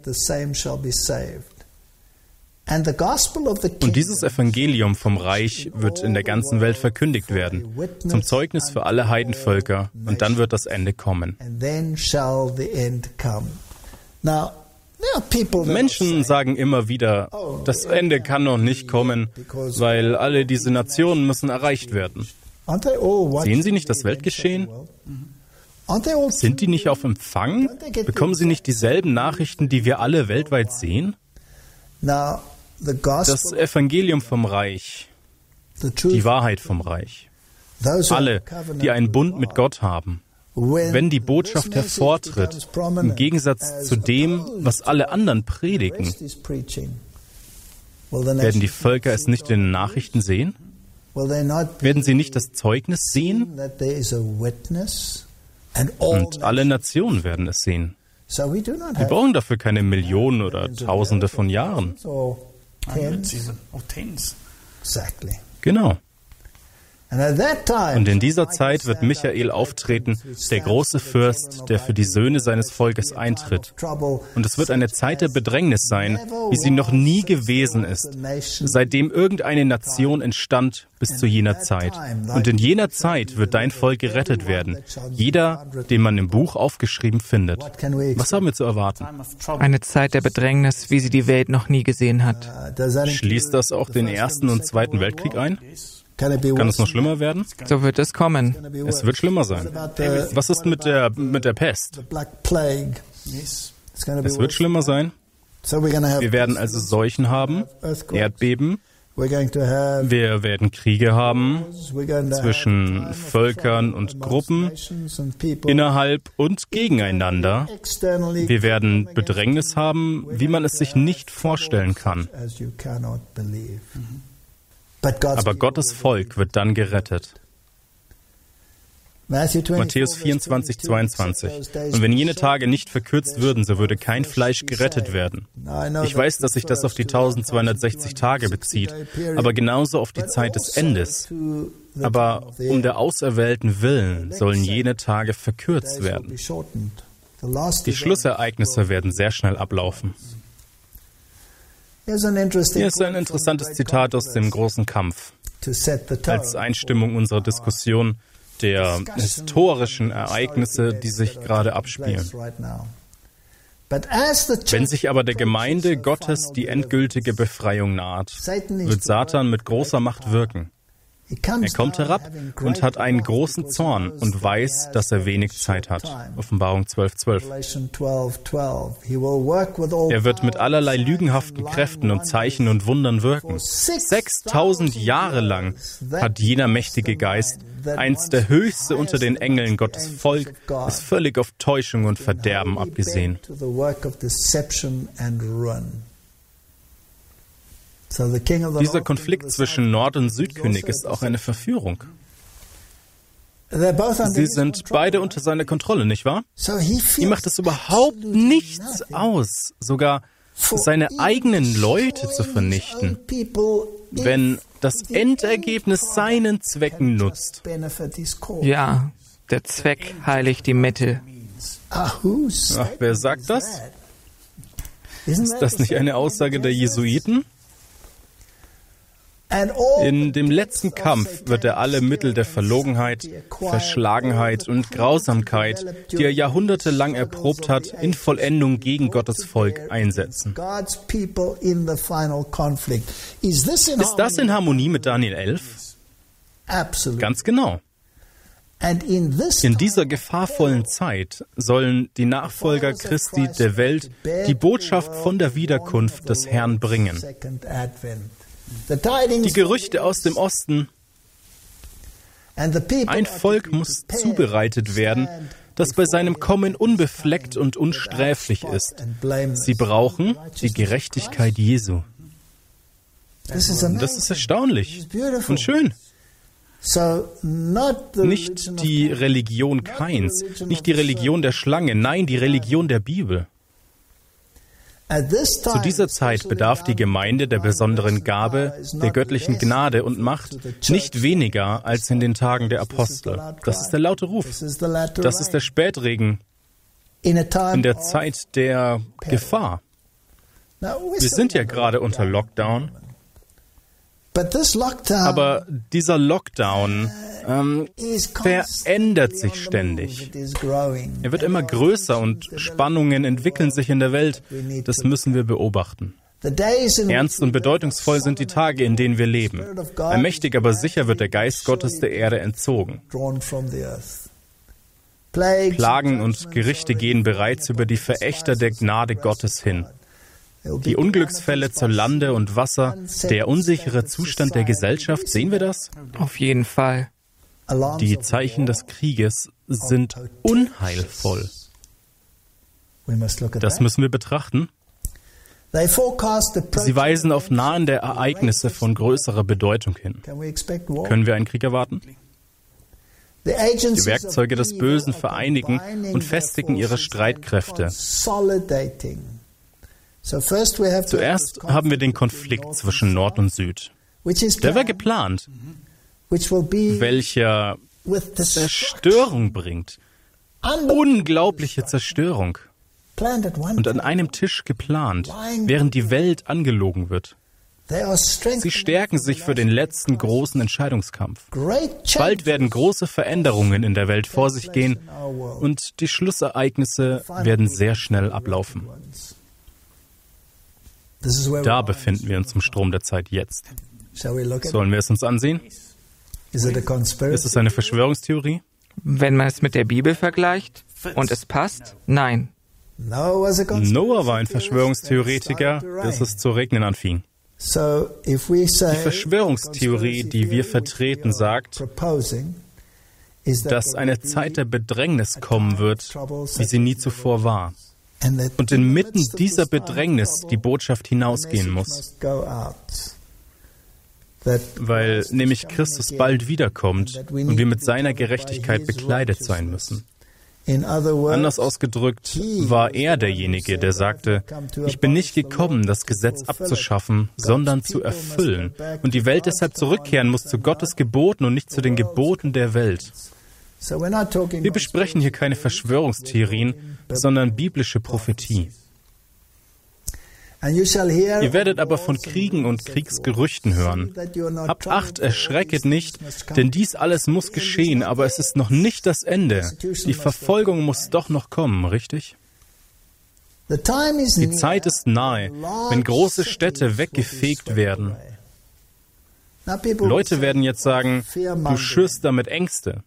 Speaker 2: Und dieses Evangelium vom Reich wird in der ganzen Welt verkündigt werden, zum Zeugnis für alle Heidenvölker, und dann wird das Ende kommen. Menschen sagen immer wieder, das Ende kann noch nicht kommen, weil alle diese Nationen müssen erreicht werden. Sehen Sie nicht das Weltgeschehen? Sind die nicht auf Empfang? Bekommen sie nicht dieselben Nachrichten, die wir alle weltweit sehen? Das Evangelium vom Reich, die Wahrheit vom Reich. Alle, die einen Bund mit Gott haben, Wenn die Botschaft hervortritt, im Gegensatz zu dem, was alle anderen predigen, werden die Völker es nicht in den Nachrichten sehen? Werden sie nicht das Zeugnis sehen? Und alle Nationen werden es sehen. Wir brauchen dafür keine Millionen oder Tausende von Jahren. Genau. Und in dieser Zeit wird Michael auftreten, der große Fürst, der für die Söhne seines Volkes eintritt. Und es wird eine Zeit der Bedrängnis sein, wie sie noch nie gewesen ist, seitdem irgendeine Nation entstand bis zu jener Zeit. Und in jener Zeit wird dein Volk gerettet werden, jeder, den man im Buch aufgeschrieben findet. Was haben wir zu erwarten?
Speaker 1: Eine Zeit der Bedrängnis, wie sie die Welt noch nie gesehen hat.
Speaker 2: Schließt das auch den Ersten und Zweiten Weltkrieg ein? Kann es noch schlimmer werden?
Speaker 1: So wird es kommen.
Speaker 2: Es wird schlimmer sein. Was ist mit der Pest? Es wird schlimmer sein. Wir werden also Seuchen haben, Erdbeben. Wir werden Kriege haben zwischen Völkern und Gruppen, innerhalb und gegeneinander. Wir werden Bedrängnis haben, wie man es sich nicht vorstellen kann. Aber Gottes Volk wird dann gerettet. Matthäus 24, 22. Und wenn jene Tage nicht verkürzt würden, so würde kein Fleisch gerettet werden. Ich weiß, dass sich das auf die 1260 Tage bezieht, aber genauso auf die Zeit des Endes. Aber um der Auserwählten willen sollen jene Tage verkürzt werden. Die Schlussereignisse werden sehr schnell ablaufen. Hier ist ein interessantes Zitat aus dem großen Kampf. Als Einstimmung unserer Diskussion der historischen Ereignisse, die sich gerade abspielen. Wenn sich aber der Gemeinde Gottes die endgültige Befreiung naht, wird Satan mit großer Macht wirken. Er kommt herab und hat einen großen Zorn und weiß, dass er wenig Zeit hat. Offenbarung 12,12. Er wird mit allerlei lügenhaften Kräften und Zeichen und Wundern wirken. 6000 Jahre lang hat jener mächtige Geist, einst der höchste unter den Engeln Gottes Volk, es völlig auf Täuschung und Verderben abgesehen. Dieser Konflikt zwischen Nord- und Südkönig ist auch eine Verführung. Sie sind beide unter seiner Kontrolle, nicht wahr? Ihm macht es überhaupt nichts aus, sogar seine eigenen Leute zu vernichten, wenn das Endergebnis seinen Zwecken nutzt.
Speaker 1: Ja, der Zweck heiligt die Mittel.
Speaker 2: Ach, wer sagt das? Ist das nicht eine Aussage der Jesuiten? In dem letzten Kampf wird er alle Mittel der Verlogenheit, Verschlagenheit und Grausamkeit, die er jahrhundertelang erprobt hat, in Vollendung gegen Gottes Volk einsetzen. Ist das in Harmonie mit Daniel 11? Ganz genau. In dieser gefahrvollen Zeit sollen die Nachfolger Christi der Welt die Botschaft von der Wiederkunft des Herrn bringen. Die Gerüchte aus dem Osten. Ein Volk muss zubereitet werden, das bei seinem Kommen unbefleckt und unsträflich ist. Sie brauchen die Gerechtigkeit Jesu. Das ist erstaunlich und schön. Nicht die Religion Kains, nicht die Religion der Schlange, nein, die Religion der Bibel. Zu dieser Zeit bedarf die Gemeinde der besonderen Gabe, der göttlichen Gnade und Macht nicht weniger als in den Tagen der Apostel. Das ist der laute Ruf. Das ist der Spätregen in der Zeit der Gefahr. Wir sind ja gerade unter Lockdown. Aber dieser Lockdown verändert sich ständig. Er wird immer größer und Spannungen entwickeln sich in der Welt. Das müssen wir beobachten. Ernst und bedeutungsvoll sind die Tage, in denen wir leben. Allmächtig, aber sicher wird der Geist Gottes der Erde entzogen. Plagen und Gerichte gehen bereits über die Verächter der Gnade Gottes hin. Die Unglücksfälle zu Lande und Wasser, der unsichere Zustand der Gesellschaft, sehen wir das?
Speaker 1: Auf jeden Fall.
Speaker 2: Die Zeichen des Krieges sind unheilvoll. Das müssen wir betrachten. Sie weisen auf nahende Ereignisse von größerer Bedeutung hin. Können wir einen Krieg erwarten? Die Werkzeuge des Bösen vereinigen und festigen ihre Streitkräfte. Zuerst haben wir den Konflikt zwischen Nord und Süd. Der war geplant, welcher Zerstörung bringt. Unglaubliche Zerstörung. Und an einem Tisch geplant, während die Welt angelogen wird. Sie stärken sich für den letzten großen Entscheidungskampf. Bald werden große Veränderungen in der Welt vor sich gehen und die Schlussereignisse werden sehr schnell ablaufen. Da befinden wir uns im Strom der Zeit jetzt. Sollen wir es uns ansehen? Ist es eine Verschwörungstheorie?
Speaker 1: Wenn man es mit der Bibel vergleicht und es passt, nein.
Speaker 2: Noah war ein Verschwörungstheoretiker, bis es zu regnen anfing. Die Verschwörungstheorie, die wir vertreten, sagt, dass eine Zeit der Bedrängnis kommen wird, wie sie nie zuvor war. Und inmitten dieser Bedrängnis die Botschaft hinausgehen muss. Weil nämlich Christus bald wiederkommt und wir mit seiner Gerechtigkeit bekleidet sein müssen. Anders ausgedrückt war er derjenige, der sagte, ich bin nicht gekommen, das Gesetz abzuschaffen, sondern zu erfüllen und die Welt deshalb zurückkehren muss zu Gottes Geboten und nicht zu den Geboten der Welt. Wir besprechen hier keine Verschwörungstheorien, sondern biblische Prophetie. Ihr werdet aber von Kriegen und Kriegsgerüchten hören. Habt Acht, erschrecket nicht, denn dies alles muss geschehen, aber es ist noch nicht das Ende. Die Verfolgung muss doch noch kommen, richtig? Die Zeit ist nahe, wenn große Städte weggefegt werden. Leute werden jetzt sagen, du schürst damit Ängste.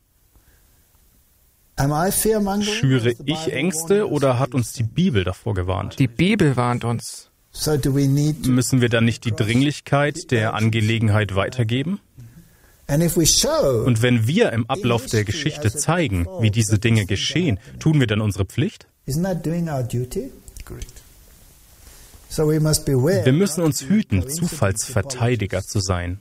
Speaker 2: Schüre ich Ängste oder hat uns die Bibel davor gewarnt?
Speaker 1: Die Bibel warnt uns.
Speaker 2: Müssen wir dann nicht die Dringlichkeit der Angelegenheit weitergeben? Und wenn wir im Ablauf der Geschichte zeigen, wie diese Dinge geschehen, tun wir dann unsere Pflicht? Wir müssen uns hüten, Zufallsverteidiger zu sein.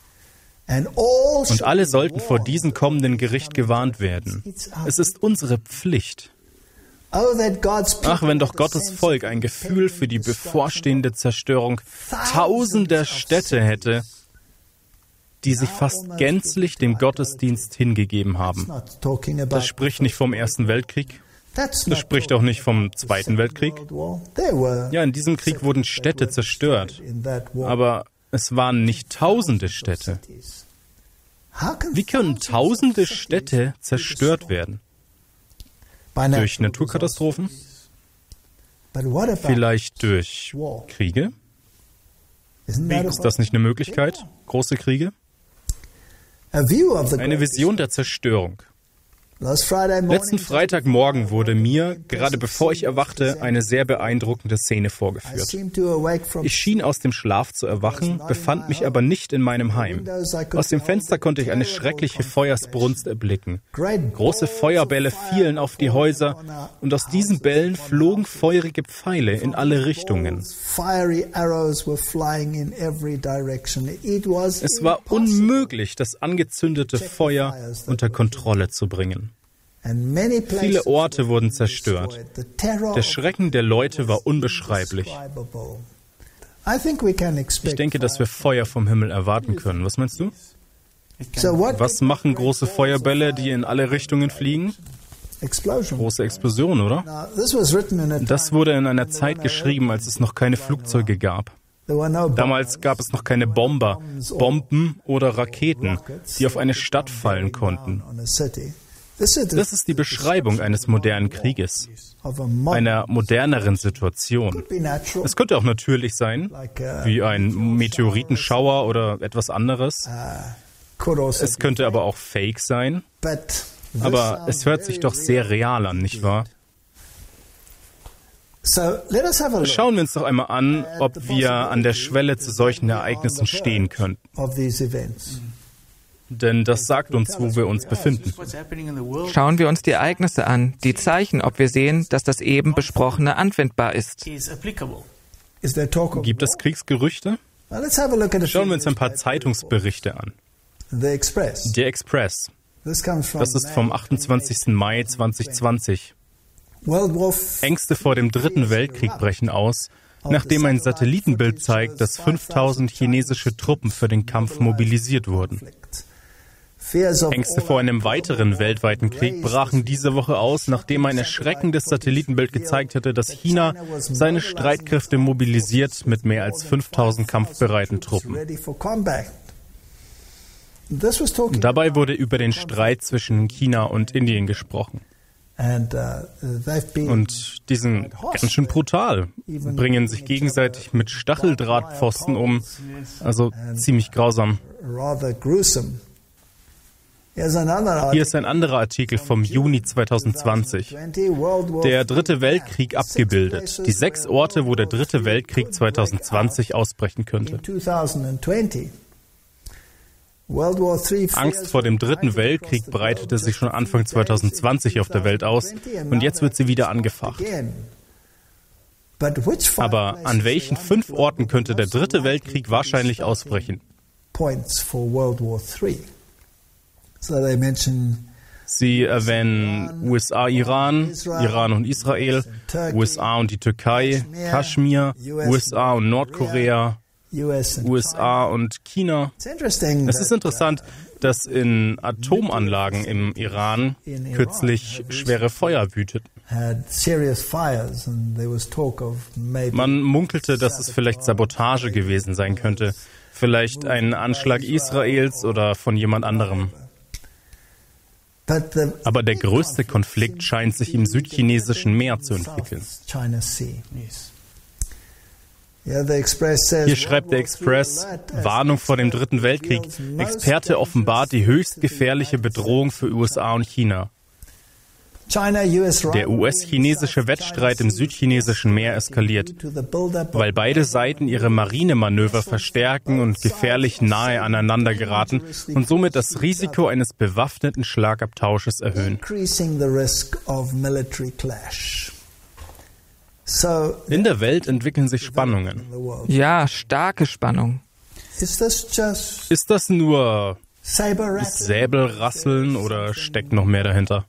Speaker 2: Und alle sollten vor diesem kommenden Gericht gewarnt werden. Es ist unsere Pflicht. Ach, wenn doch Gottes Volk ein Gefühl für die bevorstehende Zerstörung tausender Städte hätte, die sich fast gänzlich dem Gottesdienst hingegeben haben. Das spricht nicht vom Ersten Weltkrieg. Das spricht auch nicht vom Zweiten Weltkrieg. Ja, in diesem Krieg wurden Städte zerstört. Aber es waren nicht tausende Städte. Wie können tausende Städte zerstört werden? Durch Naturkatastrophen? Vielleicht durch Kriege? Ist das nicht eine Möglichkeit? Große Kriege? Eine Vision der Zerstörung. Letzten Freitagmorgen wurde mir, gerade bevor ich erwachte, eine sehr beeindruckende Szene vorgeführt. Ich schien aus dem Schlaf zu erwachen, befand mich aber nicht in meinem Heim. Aus dem Fenster konnte ich eine schreckliche Feuersbrunst erblicken. Große Feuerbälle fielen auf die Häuser und aus diesen Bällen flogen feurige Pfeile in alle Richtungen. Es war unmöglich, das angezündete Feuer unter Kontrolle zu bringen. Viele Orte wurden zerstört. Der Schrecken der Leute war unbeschreiblich. Ich denke, dass wir Feuer vom Himmel erwarten können. Was meinst du? Was machen große Feuerbälle, die in alle Richtungen fliegen? Große Explosion, oder? Das wurde in einer Zeit geschrieben, als es noch keine Flugzeuge gab. Damals gab es noch keine Bomben oder Raketen, die auf eine Stadt fallen konnten. Das ist die Beschreibung eines modernen Krieges, einer moderneren Situation. Es könnte auch natürlich sein, wie ein Meteoritenschauer oder etwas anderes. Es könnte aber auch fake sein. Aber es hört sich doch sehr real an, nicht wahr? Schauen wir uns doch einmal an, ob wir an der Schwelle zu solchen Ereignissen stehen könnten. denn das sagt uns, wo wir uns befinden.
Speaker 1: Schauen wir uns die Ereignisse an, die zeichnen, ob wir sehen, dass das eben Besprochene anwendbar ist.
Speaker 2: Gibt es Kriegsgerüchte? Schauen wir uns ein paar Zeitungsberichte an. Der Express. Das ist vom 28. Mai 2020. Ängste vor dem Dritten Weltkrieg brechen aus, nachdem ein Satellitenbild zeigt, dass 5000 chinesische Truppen für den Kampf mobilisiert wurden. Ängste vor einem weiteren weltweiten Krieg brachen diese Woche aus, nachdem ein erschreckendes Satellitenbild gezeigt hatte, dass China seine Streitkräfte mobilisiert mit mehr als 5000 kampfbereiten Truppen. Dabei wurde über den Streit zwischen China und Indien gesprochen. Und die sind ganz schön brutal, bringen sich gegenseitig mit Stacheldrahtpfosten um, also ziemlich grausam. Hier ist ein anderer Artikel vom Juni 2020. Der Dritte Weltkrieg abgebildet. Die 6 Orte, wo der Dritte Weltkrieg 2020 ausbrechen könnte. Angst vor dem Dritten Weltkrieg breitete sich schon Anfang 2020 auf der Welt aus und jetzt wird sie wieder angefacht. Aber an welchen 5 Orten könnte der Dritte Weltkrieg wahrscheinlich ausbrechen? Sie erwähnen USA, Iran, Iran und Israel, USA und die Türkei, Kaschmir, USA und Nordkorea, USA und China. Es ist interessant, dass in Atomanlagen im Iran kürzlich schwere Feuer wüteten. Man munkelte, dass es vielleicht Sabotage gewesen sein könnte, vielleicht ein Anschlag Israels oder von jemand anderem. Aber der größte Konflikt scheint sich im südchinesischen Meer zu entwickeln. Hier schreibt der Express, Warnung vor dem Dritten Weltkrieg. Experte offenbart die höchst gefährliche Bedrohung für USA und China. Der US-chinesische Wettstreit im südchinesischen Meer eskaliert, weil beide Seiten ihre Marinemanöver verstärken und gefährlich nahe aneinander geraten und somit das Risiko eines bewaffneten Schlagabtausches erhöhen. In der Welt entwickeln sich Spannungen.
Speaker 1: Ja, starke Spannung.
Speaker 2: Ist das nur Säbelrasseln oder steckt noch mehr dahinter?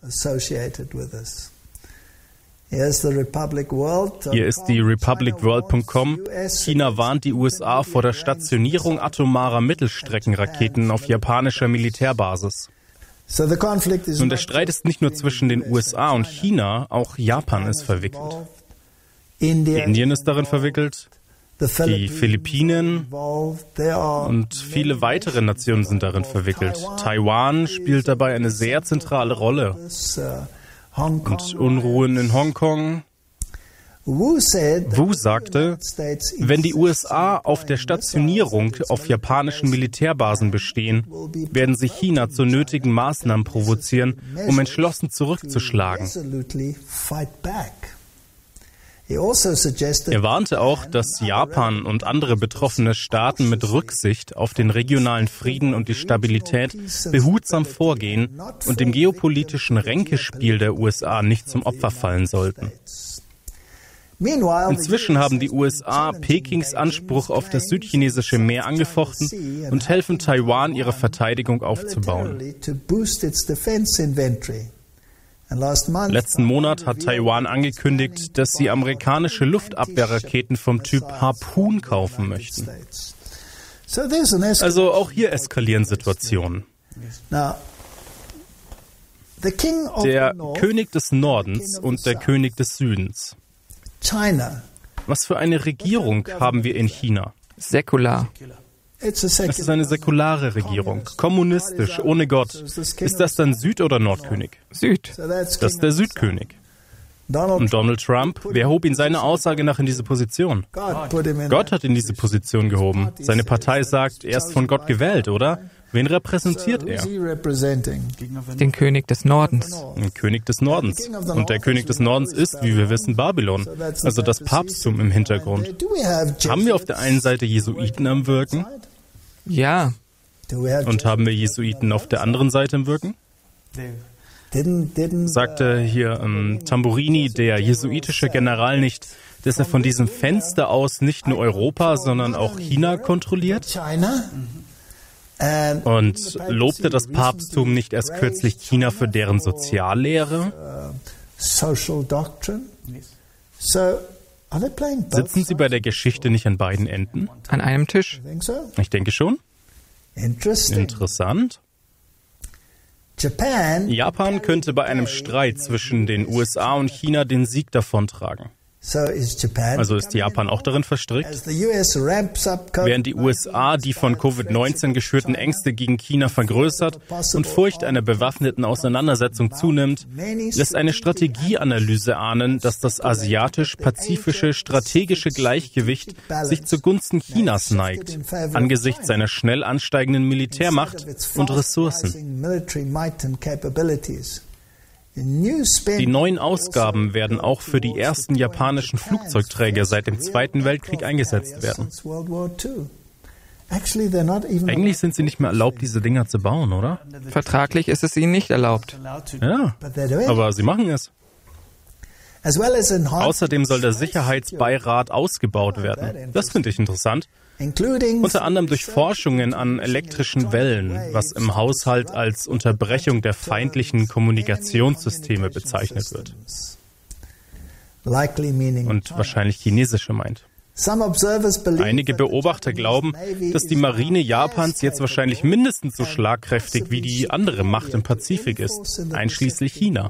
Speaker 2: Hier ist die republicworld.com. China warnt die USA vor der Stationierung atomarer Mittelstreckenraketen auf japanischer Militärbasis. Und der Streit ist nicht nur zwischen den USA und China, auch Japan ist verwickelt. Indien ist darin verwickelt, die Philippinen und viele weitere Nationen sind darin verwickelt. Taiwan spielt dabei eine sehr zentrale Rolle. Und Unruhen in Hongkong. Wu sagte, wenn die USA auf der Stationierung auf japanischen Militärbasen bestehen, werden sie China zu nötigen Maßnahmen provozieren, um entschlossen zurückzuschlagen. Er warnte auch, dass Japan und andere betroffene Staaten mit Rücksicht auf den regionalen Frieden und die Stabilität behutsam vorgehen und dem geopolitischen Ränkespiel der USA nicht zum Opfer fallen sollten. Inzwischen haben die USA Pekings Anspruch auf das südchinesische Meer angefochten und helfen Taiwan, ihre Verteidigung aufzubauen. Letzten Monat hat Taiwan angekündigt, dass sie amerikanische Luftabwehrraketen vom Typ Harpoon kaufen möchten. Also auch hier eskalieren Situationen. Der König des Nordens und der König des Südens. Was für eine Regierung haben wir in China?
Speaker 1: Säkular.
Speaker 2: Es ist eine säkulare Regierung, kommunistisch, ohne Gott. Ist das dann Süd- oder Nordkönig?
Speaker 1: Süd.
Speaker 2: Das ist der Südkönig. Und Donald Trump, wer hob ihn seiner Aussage nach in diese Position? Gott hat ihn in diese Position gehoben. Seine Partei sagt, er ist von Gott gewählt, oder? Wen repräsentiert er?
Speaker 1: Den König des Nordens.
Speaker 2: Den König des Nordens. Und der König des Nordens ist, wie wir wissen, Babylon. Also das Papsttum im Hintergrund. Haben wir auf der einen Seite Jesuiten am Wirken?
Speaker 1: Ja.
Speaker 2: Und haben wir Jesuiten auf der anderen Seite im Wirken? Sagte hier Tamburini, der jesuitische General, nicht, dass er von diesem Fenster aus nicht nur Europa, sondern auch China kontrolliert? Und lobte das Papsttum nicht erst kürzlich China für deren Soziallehre? Sitzen Sie bei der Geschichte nicht an beiden Enden?
Speaker 1: An einem Tisch?
Speaker 2: Ich denke schon. Interessant. Japan könnte bei einem Streit zwischen den USA und China den Sieg davontragen. Also ist Japan auch darin verstrickt? Während die USA die von Covid-19 geschürten Ängste gegen China vergrößert und Furcht einer bewaffneten Auseinandersetzung zunimmt, lässt eine Strategieanalyse ahnen, dass das asiatisch-pazifische strategische Gleichgewicht sich zugunsten Chinas neigt, angesichts seiner schnell ansteigenden Militärmacht und Ressourcen. Die neuen Ausgaben werden auch für die ersten japanischen Flugzeugträger seit dem Zweiten Weltkrieg eingesetzt werden. Eigentlich sind sie nicht mehr erlaubt, diese Dinger zu bauen, oder?
Speaker 1: Vertraglich ist es ihnen nicht erlaubt.
Speaker 2: Ja, aber sie machen es. Außerdem soll der Sicherheitsbeirat ausgebaut werden. Das finde ich interessant. Unter anderem durch Forschungen an elektrischen Wellen, was im Haushalt als Unterbrechung der feindlichen Kommunikationssysteme bezeichnet wird. Und wahrscheinlich chinesische meint. Einige Beobachter glauben, dass die Marine Japans jetzt wahrscheinlich mindestens so schlagkräftig wie die andere Macht im Pazifik ist, einschließlich China.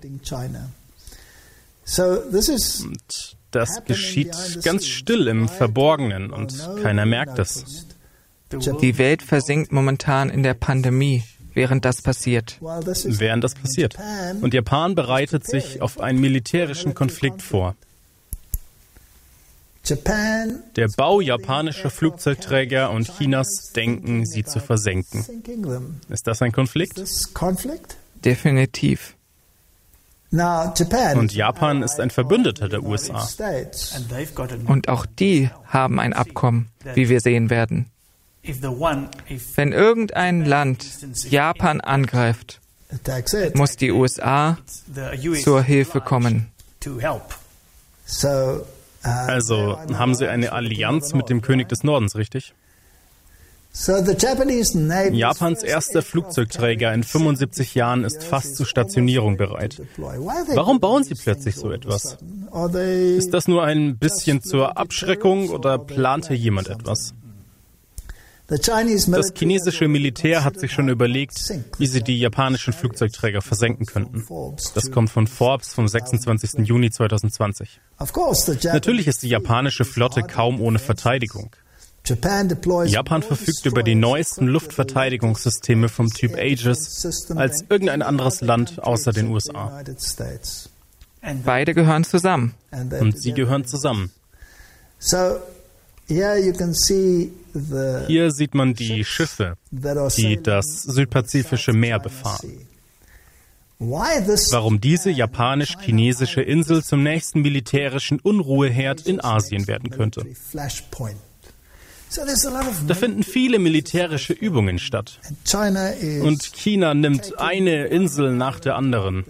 Speaker 2: Und das geschieht ganz still im Verborgenen und keiner merkt es.
Speaker 1: Die Welt versinkt momentan in der Pandemie, während das passiert.
Speaker 2: Und Japan bereitet sich auf einen militärischen Konflikt vor. Der Bau japanischer Flugzeugträger und Chinas Denken, sie zu versenken. Ist das ein Konflikt?
Speaker 1: Definitiv.
Speaker 2: Und Japan ist ein Verbündeter der USA.
Speaker 1: Und auch die haben ein Abkommen, wie wir sehen werden. Wenn irgendein Land Japan angreift, muss die USA zur Hilfe kommen.
Speaker 2: Also haben sie eine Allianz mit dem König des Nordens, richtig? Japans erster Flugzeugträger in 75 Jahren ist fast zur Stationierung bereit. Warum bauen sie plötzlich so etwas? Ist das nur ein bisschen zur Abschreckung oder plante jemand etwas? Das chinesische Militär hat sich schon überlegt, wie sie die japanischen Flugzeugträger versenken könnten. Das kommt von Forbes vom 26. Juni 2020. Natürlich ist die japanische Flotte kaum ohne Verteidigung. Japan verfügt über die neuesten Luftverteidigungssysteme vom Typ Aegis als irgendein anderes Land außer den USA.
Speaker 1: Beide gehören zusammen.
Speaker 2: Und sie gehören zusammen. Hier sieht man die Schiffe, die das südpazifische Meer befahren. Warum diese japanisch-chinesische Insel zum nächsten militärischen Unruheherd in Asien werden könnte. Da finden viele militärische Übungen statt. Und China nimmt eine Insel nach der anderen.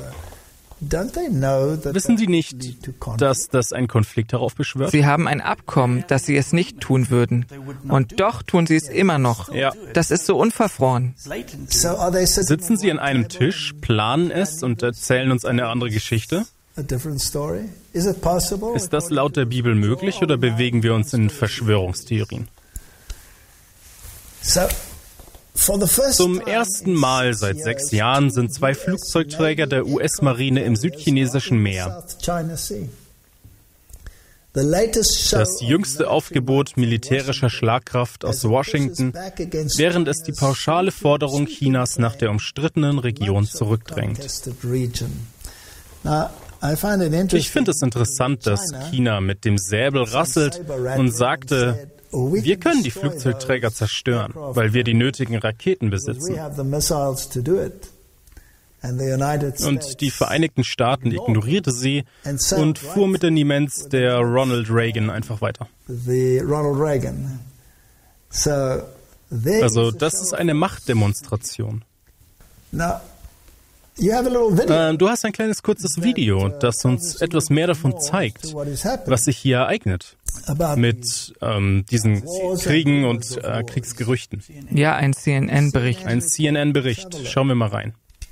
Speaker 2: Wissen Sie nicht, dass das einen Konflikt heraufbeschwört?
Speaker 1: Sie haben ein Abkommen, dass sie es nicht tun würden. Und doch tun sie es immer noch.
Speaker 2: Ja.
Speaker 1: Das ist so unverfroren.
Speaker 2: Sitzen Sie an einem Tisch, planen es und erzählen uns eine andere Geschichte? Ist das laut der Bibel möglich oder bewegen wir uns in Verschwörungstheorien? Zum ersten Mal seit 6 Jahren sind 2 Flugzeugträger der US-Marine im südchinesischen Meer. Das jüngste Aufgebot militärischer Schlagkraft aus Washington, während es die pauschale Forderung Chinas nach der umstrittenen Region zurückdrängt. Ich finde es interessant, dass China mit dem Säbel rasselt und sagte, wir können die Flugzeugträger zerstören, weil wir die nötigen Raketen besitzen. Und die Vereinigten Staaten ignorierte sie und fuhr mit der Nimenz der Ronald Reagan einfach weiter. Also das ist eine Machtdemonstration. Du hast ein kleines kurzes Video, das uns etwas mehr davon zeigt, was sich hier ereignet mit diesen Kriegen und Kriegsgerüchten.
Speaker 1: Ja, ein CNN-Bericht.
Speaker 2: Ein CNN-Bericht. Schauen wir mal rein.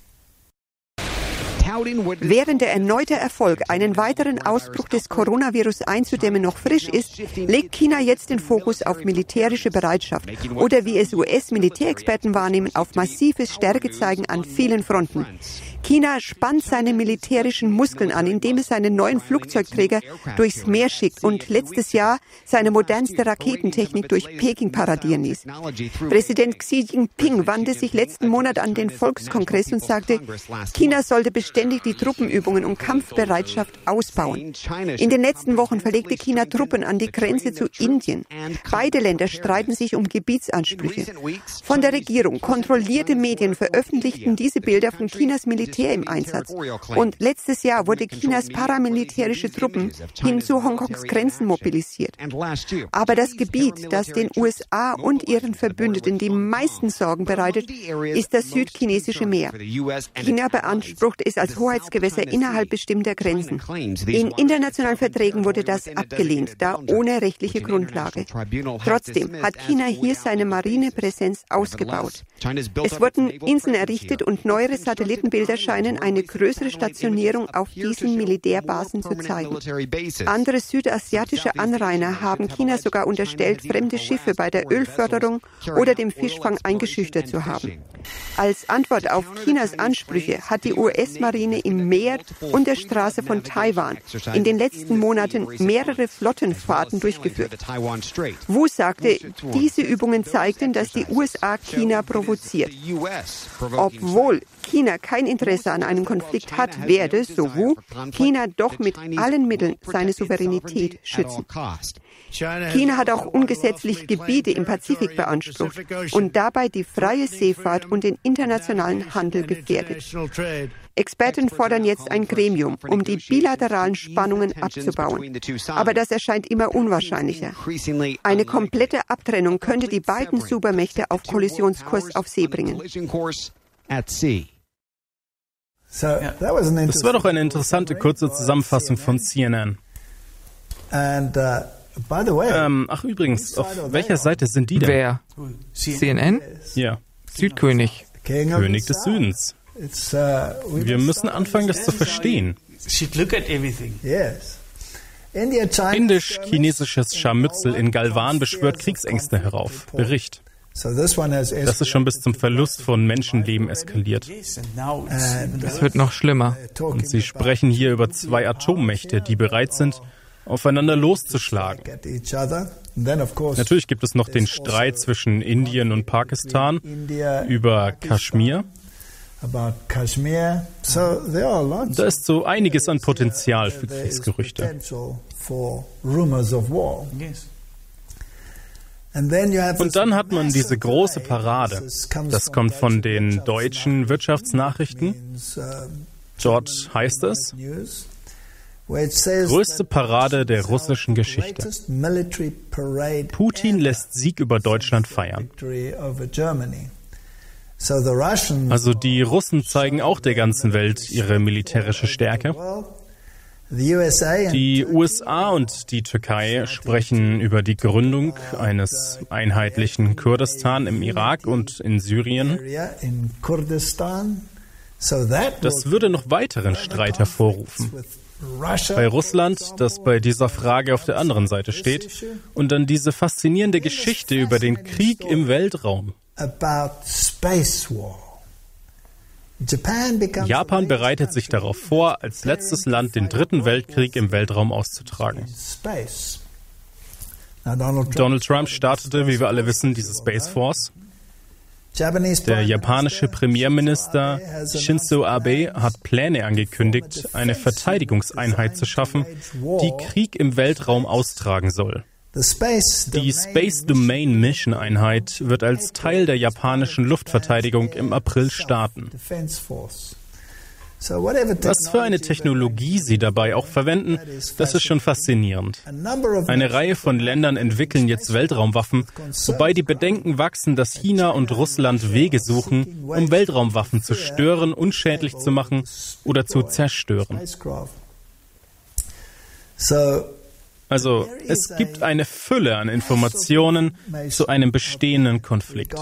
Speaker 3: Während der erneute Erfolg, einen weiteren Ausbruch des Coronavirus einzudämmen, noch frisch ist, legt China jetzt den Fokus auf militärische Bereitschaft oder, wie es US-Militärexperten wahrnehmen, auf massives Stärkezeigen an vielen Fronten. China spannt seine militärischen Muskeln an, indem es seine neuen Flugzeugträger durchs Meer schickt und letztes Jahr seine modernste Raketentechnik durch Peking paradieren ließ. Präsident Xi Jinping wandte sich letzten Monat an den Volkskongress und sagte, China sollte beständig die Truppenübungen und Kampfbereitschaft ausbauen. In den letzten Wochen verlegte China Truppen an die Grenze zu Indien. Beide Länder streiten sich um Gebietsansprüche. Von der Regierung kontrollierte Medien veröffentlichten diese Bilder von Chinas Militär im Einsatz. Und letztes Jahr wurde Chinas paramilitärische Truppen hin zu Hongkongs Grenzen mobilisiert. Aber das Gebiet, das den USA und ihren Verbündeten die meisten Sorgen bereitet, ist das südchinesische Meer. China beansprucht es als Hoheitsgewässer innerhalb bestimmter Grenzen. In internationalen Verträgen wurde das abgelehnt, da ohne rechtliche Grundlage. Trotzdem hat China hier seine Marinepräsenz ausgebaut. Es wurden Inseln errichtet und neuere Satellitenbilder scheinen eine größere Stationierung auf diesen Militärbasen zu zeigen. Andere südasiatische Anrainer haben China sogar unterstellt, fremde Schiffe bei der Ölförderung oder dem Fischfang eingeschüchtert zu haben. Als Antwort auf Chinas Ansprüche hat die US-Marine im Meer und der Straße von Taiwan in den letzten Monaten mehrere Flottenfahrten durchgeführt. Wu sagte, diese Übungen zeigten, dass die USA China provoziert. Obwohl China kein Interesse an einem Konflikt hat, werde, so Wu, China doch mit allen Mitteln seine Souveränität schützen. China hat auch ungesetzlich Gebiete im Pazifik beansprucht und dabei die freie Seefahrt und den internationalen Handel gefährdet. Experten fordern jetzt ein Gremium, um die bilateralen Spannungen abzubauen. Aber das erscheint immer unwahrscheinlicher. Eine komplette Abtrennung könnte die beiden Supermächte auf Kollisionskurs auf See bringen.
Speaker 2: Das war doch eine interessante kurze Zusammenfassung von CNN. Ach übrigens, auf welcher Seite sind die denn?
Speaker 1: Wer? CNN?
Speaker 2: Ja.
Speaker 1: Südkönig.
Speaker 2: König des Südens. Wir müssen anfangen, das zu verstehen. Indisch-chinesisches Scharmützel in Galwan beschwört Kriegsängste herauf. Bericht. Das ist schon bis zum Verlust von Menschenleben eskaliert.
Speaker 1: Es wird noch schlimmer.
Speaker 2: Und sie sprechen hier über zwei Atommächte, die bereit sind, aufeinander loszuschlagen. Natürlich gibt es noch den Streit zwischen Indien und Pakistan über Kaschmir. Da ist so einiges an Potenzial für Kriegsgerüchte. Und dann hat man diese große Parade. Das kommt von den deutschen Wirtschaftsnachrichten. Dort heißt es: größte Parade der russischen Geschichte. Putin lässt Sieg über Deutschland feiern. Also die Russen zeigen auch der ganzen Welt ihre militärische Stärke. Die USA und die Türkei sprechen über die Gründung eines einheitlichen Kurdistan im Irak und in Syrien. Das würde noch weiteren Streit hervorrufen. Bei Russland, das bei dieser Frage auf der anderen Seite steht, und dann diese faszinierende Geschichte über den Krieg im Weltraum. Japan bereitet sich darauf vor, als letztes Land den Dritten Weltkrieg im Weltraum auszutragen. Donald Trump startete, wie wir alle wissen, diese Space Force. Der japanische Premierminister Shinzo Abe hat Pläne angekündigt, eine Verteidigungseinheit zu schaffen, die Krieg im Weltraum austragen soll. Die Space Domain Mission Einheit wird als Teil der japanischen Luftverteidigung im April starten. Was für eine Technologie sie dabei auch verwenden, das ist schon faszinierend. Eine Reihe von Ländern entwickeln jetzt Weltraumwaffen, wobei die Bedenken wachsen, dass China und Russland Wege suchen, um Weltraumwaffen zu stören, unschädlich zu machen oder zu zerstören. Also, es gibt eine Fülle an Informationen zu einem bestehenden Konflikt.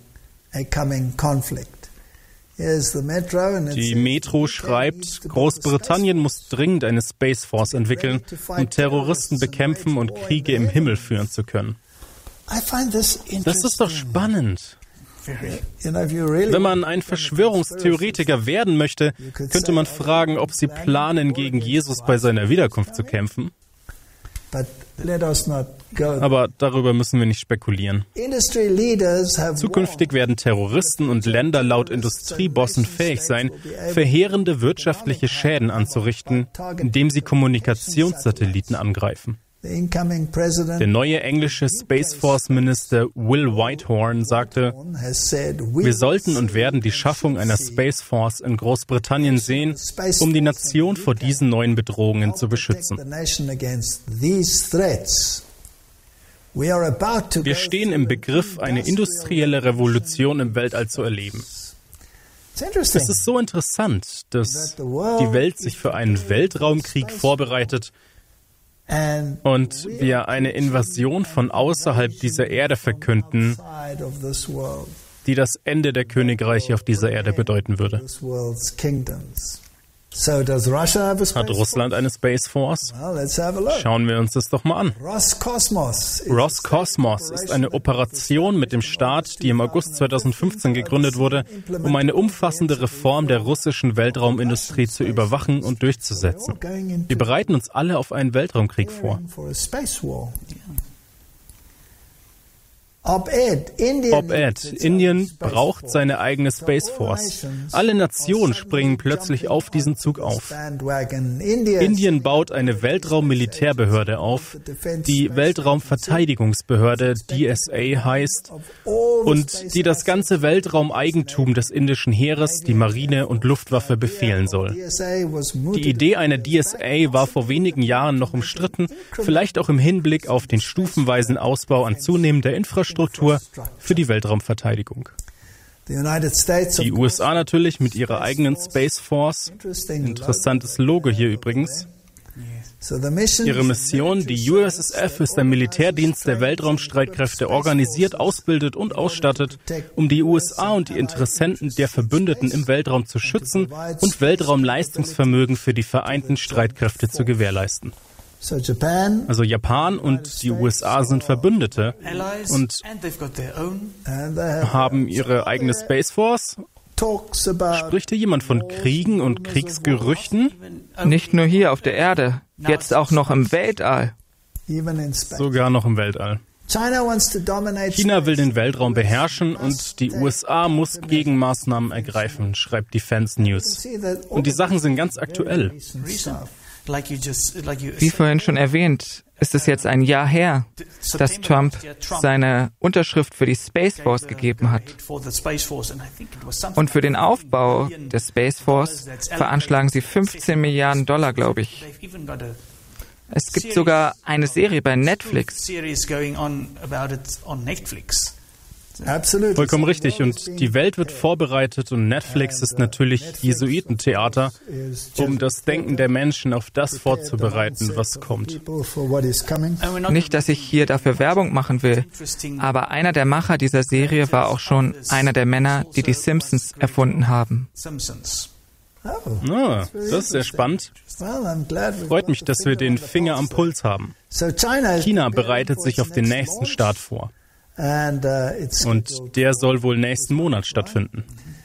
Speaker 2: Die Metro schreibt, Großbritannien muss dringend eine Space Force entwickeln, um Terroristen bekämpfen und Kriege im Himmel führen zu können. Das ist doch spannend. Wenn man ein Verschwörungstheoretiker werden möchte, könnte man fragen, ob sie planen, gegen Jesus bei seiner Wiederkunft zu kämpfen. Aber darüber müssen wir nicht spekulieren. Zukünftig werden Terroristen und Länder laut Industriebossen fähig sein, verheerende wirtschaftliche Schäden anzurichten, indem sie Kommunikationssatelliten angreifen. Der neue englische Space Force Minister Will Whitehorn sagte, wir sollten und werden die Schaffung einer Space Force in Großbritannien sehen, um die Nation vor diesen neuen Bedrohungen zu beschützen. Wir stehen im Begriff, eine industrielle Revolution im Weltall zu erleben. Es ist so interessant, dass die Welt sich für einen Weltraumkrieg vorbereitet und wir eine Invasion von außerhalb dieser Erde verkünden, die das Ende der Königreiche auf dieser Erde bedeuten würde. Hat Russland eine Space Force? Schauen wir uns das doch mal an. Roscosmos ist eine Operation mit dem Staat, die im August 2015 gegründet wurde, um eine umfassende Reform der russischen Weltraumindustrie zu überwachen und durchzusetzen. Wir bereiten uns alle auf einen Weltraumkrieg vor. Op-Ed. Indien braucht seine eigene Space Force. Alle Nationen springen plötzlich auf diesen Zug auf. Indien baut eine Weltraummilitärbehörde auf, die Weltraumverteidigungsbehörde DSA heißt und die das ganze Weltraumeigentum des indischen Heeres, die Marine und Luftwaffe befehlen soll. Die Idee einer DSA war vor wenigen Jahren noch umstritten, vielleicht auch im Hinblick auf den stufenweisen Ausbau an zunehmender Infrastruktur für die Weltraumverteidigung. Die USA natürlich mit ihrer eigenen Space Force. Interessantes Logo hier übrigens. Ihre Mission, die USSF, ist ein Militärdienst der Weltraumstreitkräfte, organisiert, ausbildet und ausstattet, um die USA und die Interessenten der Verbündeten im Weltraum zu schützen und Weltraumleistungsvermögen für die vereinten Streitkräfte zu gewährleisten. Also Japan und die USA sind Verbündete und haben ihre eigene Space Force. Spricht hier jemand von Kriegen und Kriegsgerüchten?
Speaker 1: Nicht nur hier auf der Erde, jetzt auch noch im Weltall.
Speaker 2: Sogar noch im Weltall. China will den Weltraum beherrschen und die USA muss Gegenmaßnahmen ergreifen, schreibt Defense News. Und die Sachen sind ganz aktuell.
Speaker 1: Wie vorhin schon erwähnt, ist es jetzt ein Jahr her, dass Trump seine Unterschrift für die Space Force gegeben hat. Und für den Aufbau der Space Force veranschlagen sie $15 Milliarden, glaube ich. Es gibt sogar eine Serie bei Netflix.
Speaker 2: Vollkommen richtig. Und die Welt wird vorbereitet und Netflix ist natürlich Jesuitentheater, um das Denken der Menschen auf das vorzubereiten, was kommt.
Speaker 1: Nicht, dass ich hier dafür Werbung machen will, aber einer der Macher dieser Serie war auch schon einer der Männer, die die Simpsons erfunden haben.
Speaker 2: Das ist sehr spannend. Freut mich, dass wir den Finger am Puls haben. China bereitet sich auf den nächsten Start vor. Und der soll wohl nächsten Monat stattfinden.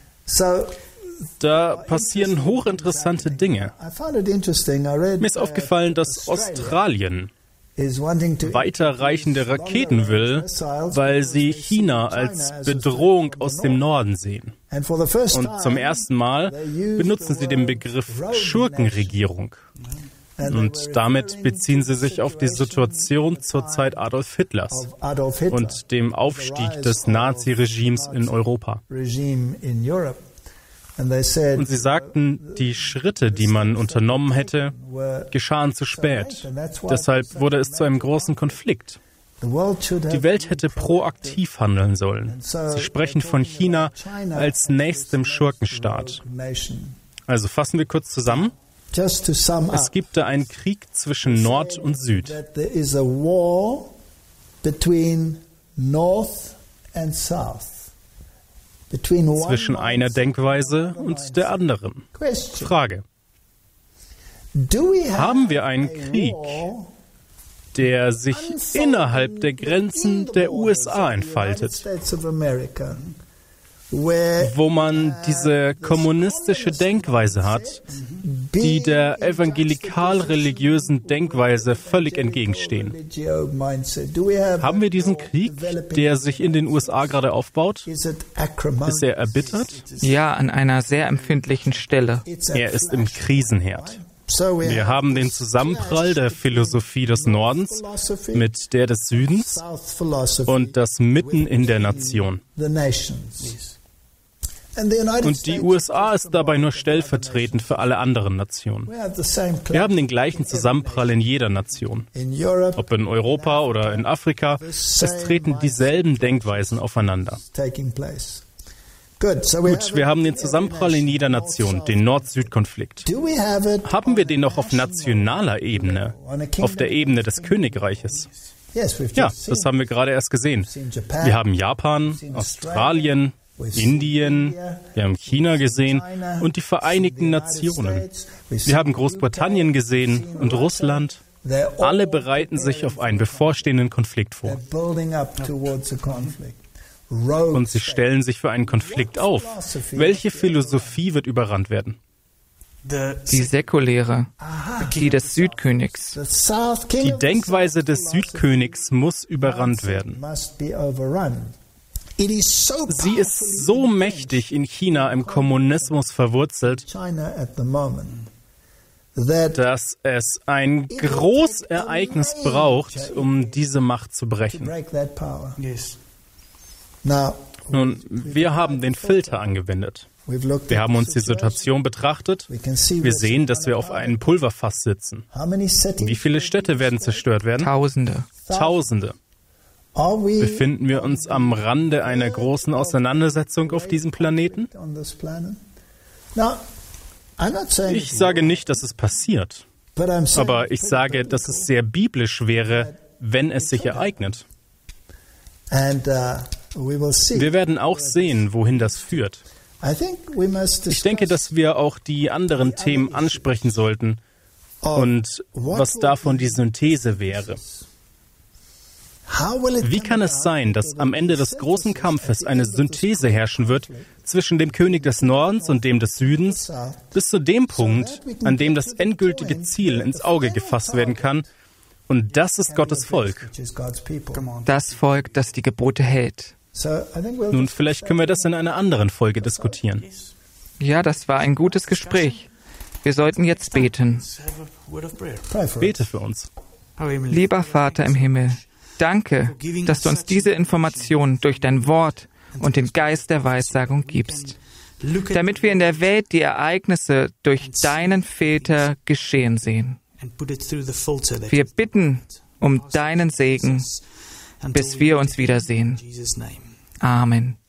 Speaker 2: Da passieren hochinteressante Dinge. Mir ist aufgefallen, dass Australien weiterreichende Raketen will, weil sie China als Bedrohung aus dem Norden sehen. Und zum ersten Mal benutzen sie den Begriff Schurkenregierung. Und damit beziehen sie sich auf die Situation zur Zeit Adolf Hitlers und dem Aufstieg des Nazi-Regimes in Europa. Und sie sagten, die Schritte, die man unternommen hätte, geschahen zu spät. Deshalb wurde es zu einem großen Konflikt. Die Welt hätte proaktiv handeln sollen. Sie sprechen von China als nächstem Schurkenstaat. Also fassen wir kurz zusammen. Es gibt da einen Krieg zwischen Nord und Süd. Zwischen einer Denkweise und der anderen. Frage: Haben wir einen Krieg, der sich innerhalb der Grenzen der USA entfaltet, wo man diese kommunistische Denkweise hat, die der evangelikal-religiösen Denkweise völlig entgegenstehen? Haben wir diesen Krieg, der sich in den USA gerade aufbaut? Ist er erbittert?
Speaker 1: Ja, an einer sehr empfindlichen Stelle.
Speaker 2: Er ist im Krisenherd. Wir haben den Zusammenprall der Philosophie des Nordens mit der des Südens und das Mitten in der Nation. Und die USA ist dabei nur stellvertretend für alle anderen Nationen. Wir haben den gleichen Zusammenprall in jeder Nation. Ob in Europa oder in Afrika, es treten dieselben Denkweisen aufeinander. Gut, wir haben den Zusammenprall in jeder Nation, den Nord-Süd-Konflikt. Haben wir den noch auf nationaler Ebene, auf der Ebene des Königreiches? Ja, das haben wir gerade erst gesehen. Wir haben Japan, Australien, Indien, wir haben China gesehen und die Vereinigten Nationen. Wir haben Großbritannien gesehen und Russland. Alle bereiten sich auf einen bevorstehenden Konflikt vor. Und sie stellen sich für einen Konflikt auf. Welche Philosophie wird überrannt werden?
Speaker 1: Die säkuläre, die des Südkönigs.
Speaker 2: Die Denkweise des Südkönigs muss überrannt werden. Sie ist so mächtig in China im Kommunismus verwurzelt, dass es ein Großereignis braucht, um diese Macht zu brechen. Nun, wir haben den Filter angewendet. Wir haben uns die Situation betrachtet. Wir sehen, dass wir auf einem Pulverfass sitzen. Wie viele Städte werden zerstört werden? Tausende. Befinden wir uns am Rande einer großen Auseinandersetzung auf diesem Planeten? Ich sage nicht, dass es passiert. Aber ich sage, dass es sehr biblisch wäre, wenn es sich ereignet. Wir werden auch sehen, wohin das führt. Ich denke, dass wir auch die anderen Themen ansprechen sollten und was davon die Synthese wäre. Wie kann es sein, dass am Ende des großen Kampfes eine Synthese herrschen wird zwischen dem König des Nordens und dem des Südens, bis zu dem Punkt, an dem das endgültige Ziel ins Auge gefasst werden kann? Und das ist Gottes Volk.
Speaker 1: Das Volk, das die Gebote hält.
Speaker 2: Nun, vielleicht können wir das in einer anderen Folge diskutieren.
Speaker 1: Ja, das war ein gutes Gespräch. Wir sollten jetzt beten.
Speaker 2: Bete für uns.
Speaker 1: Lieber Vater im Himmel, danke, dass du uns diese Informationen durch dein Wort und den Geist der Weissagung gibst, damit wir in der Welt die Ereignisse durch deinen Filter geschehen sehen. Wir bitten um deinen Segen, bis wir uns wiedersehen. Amen.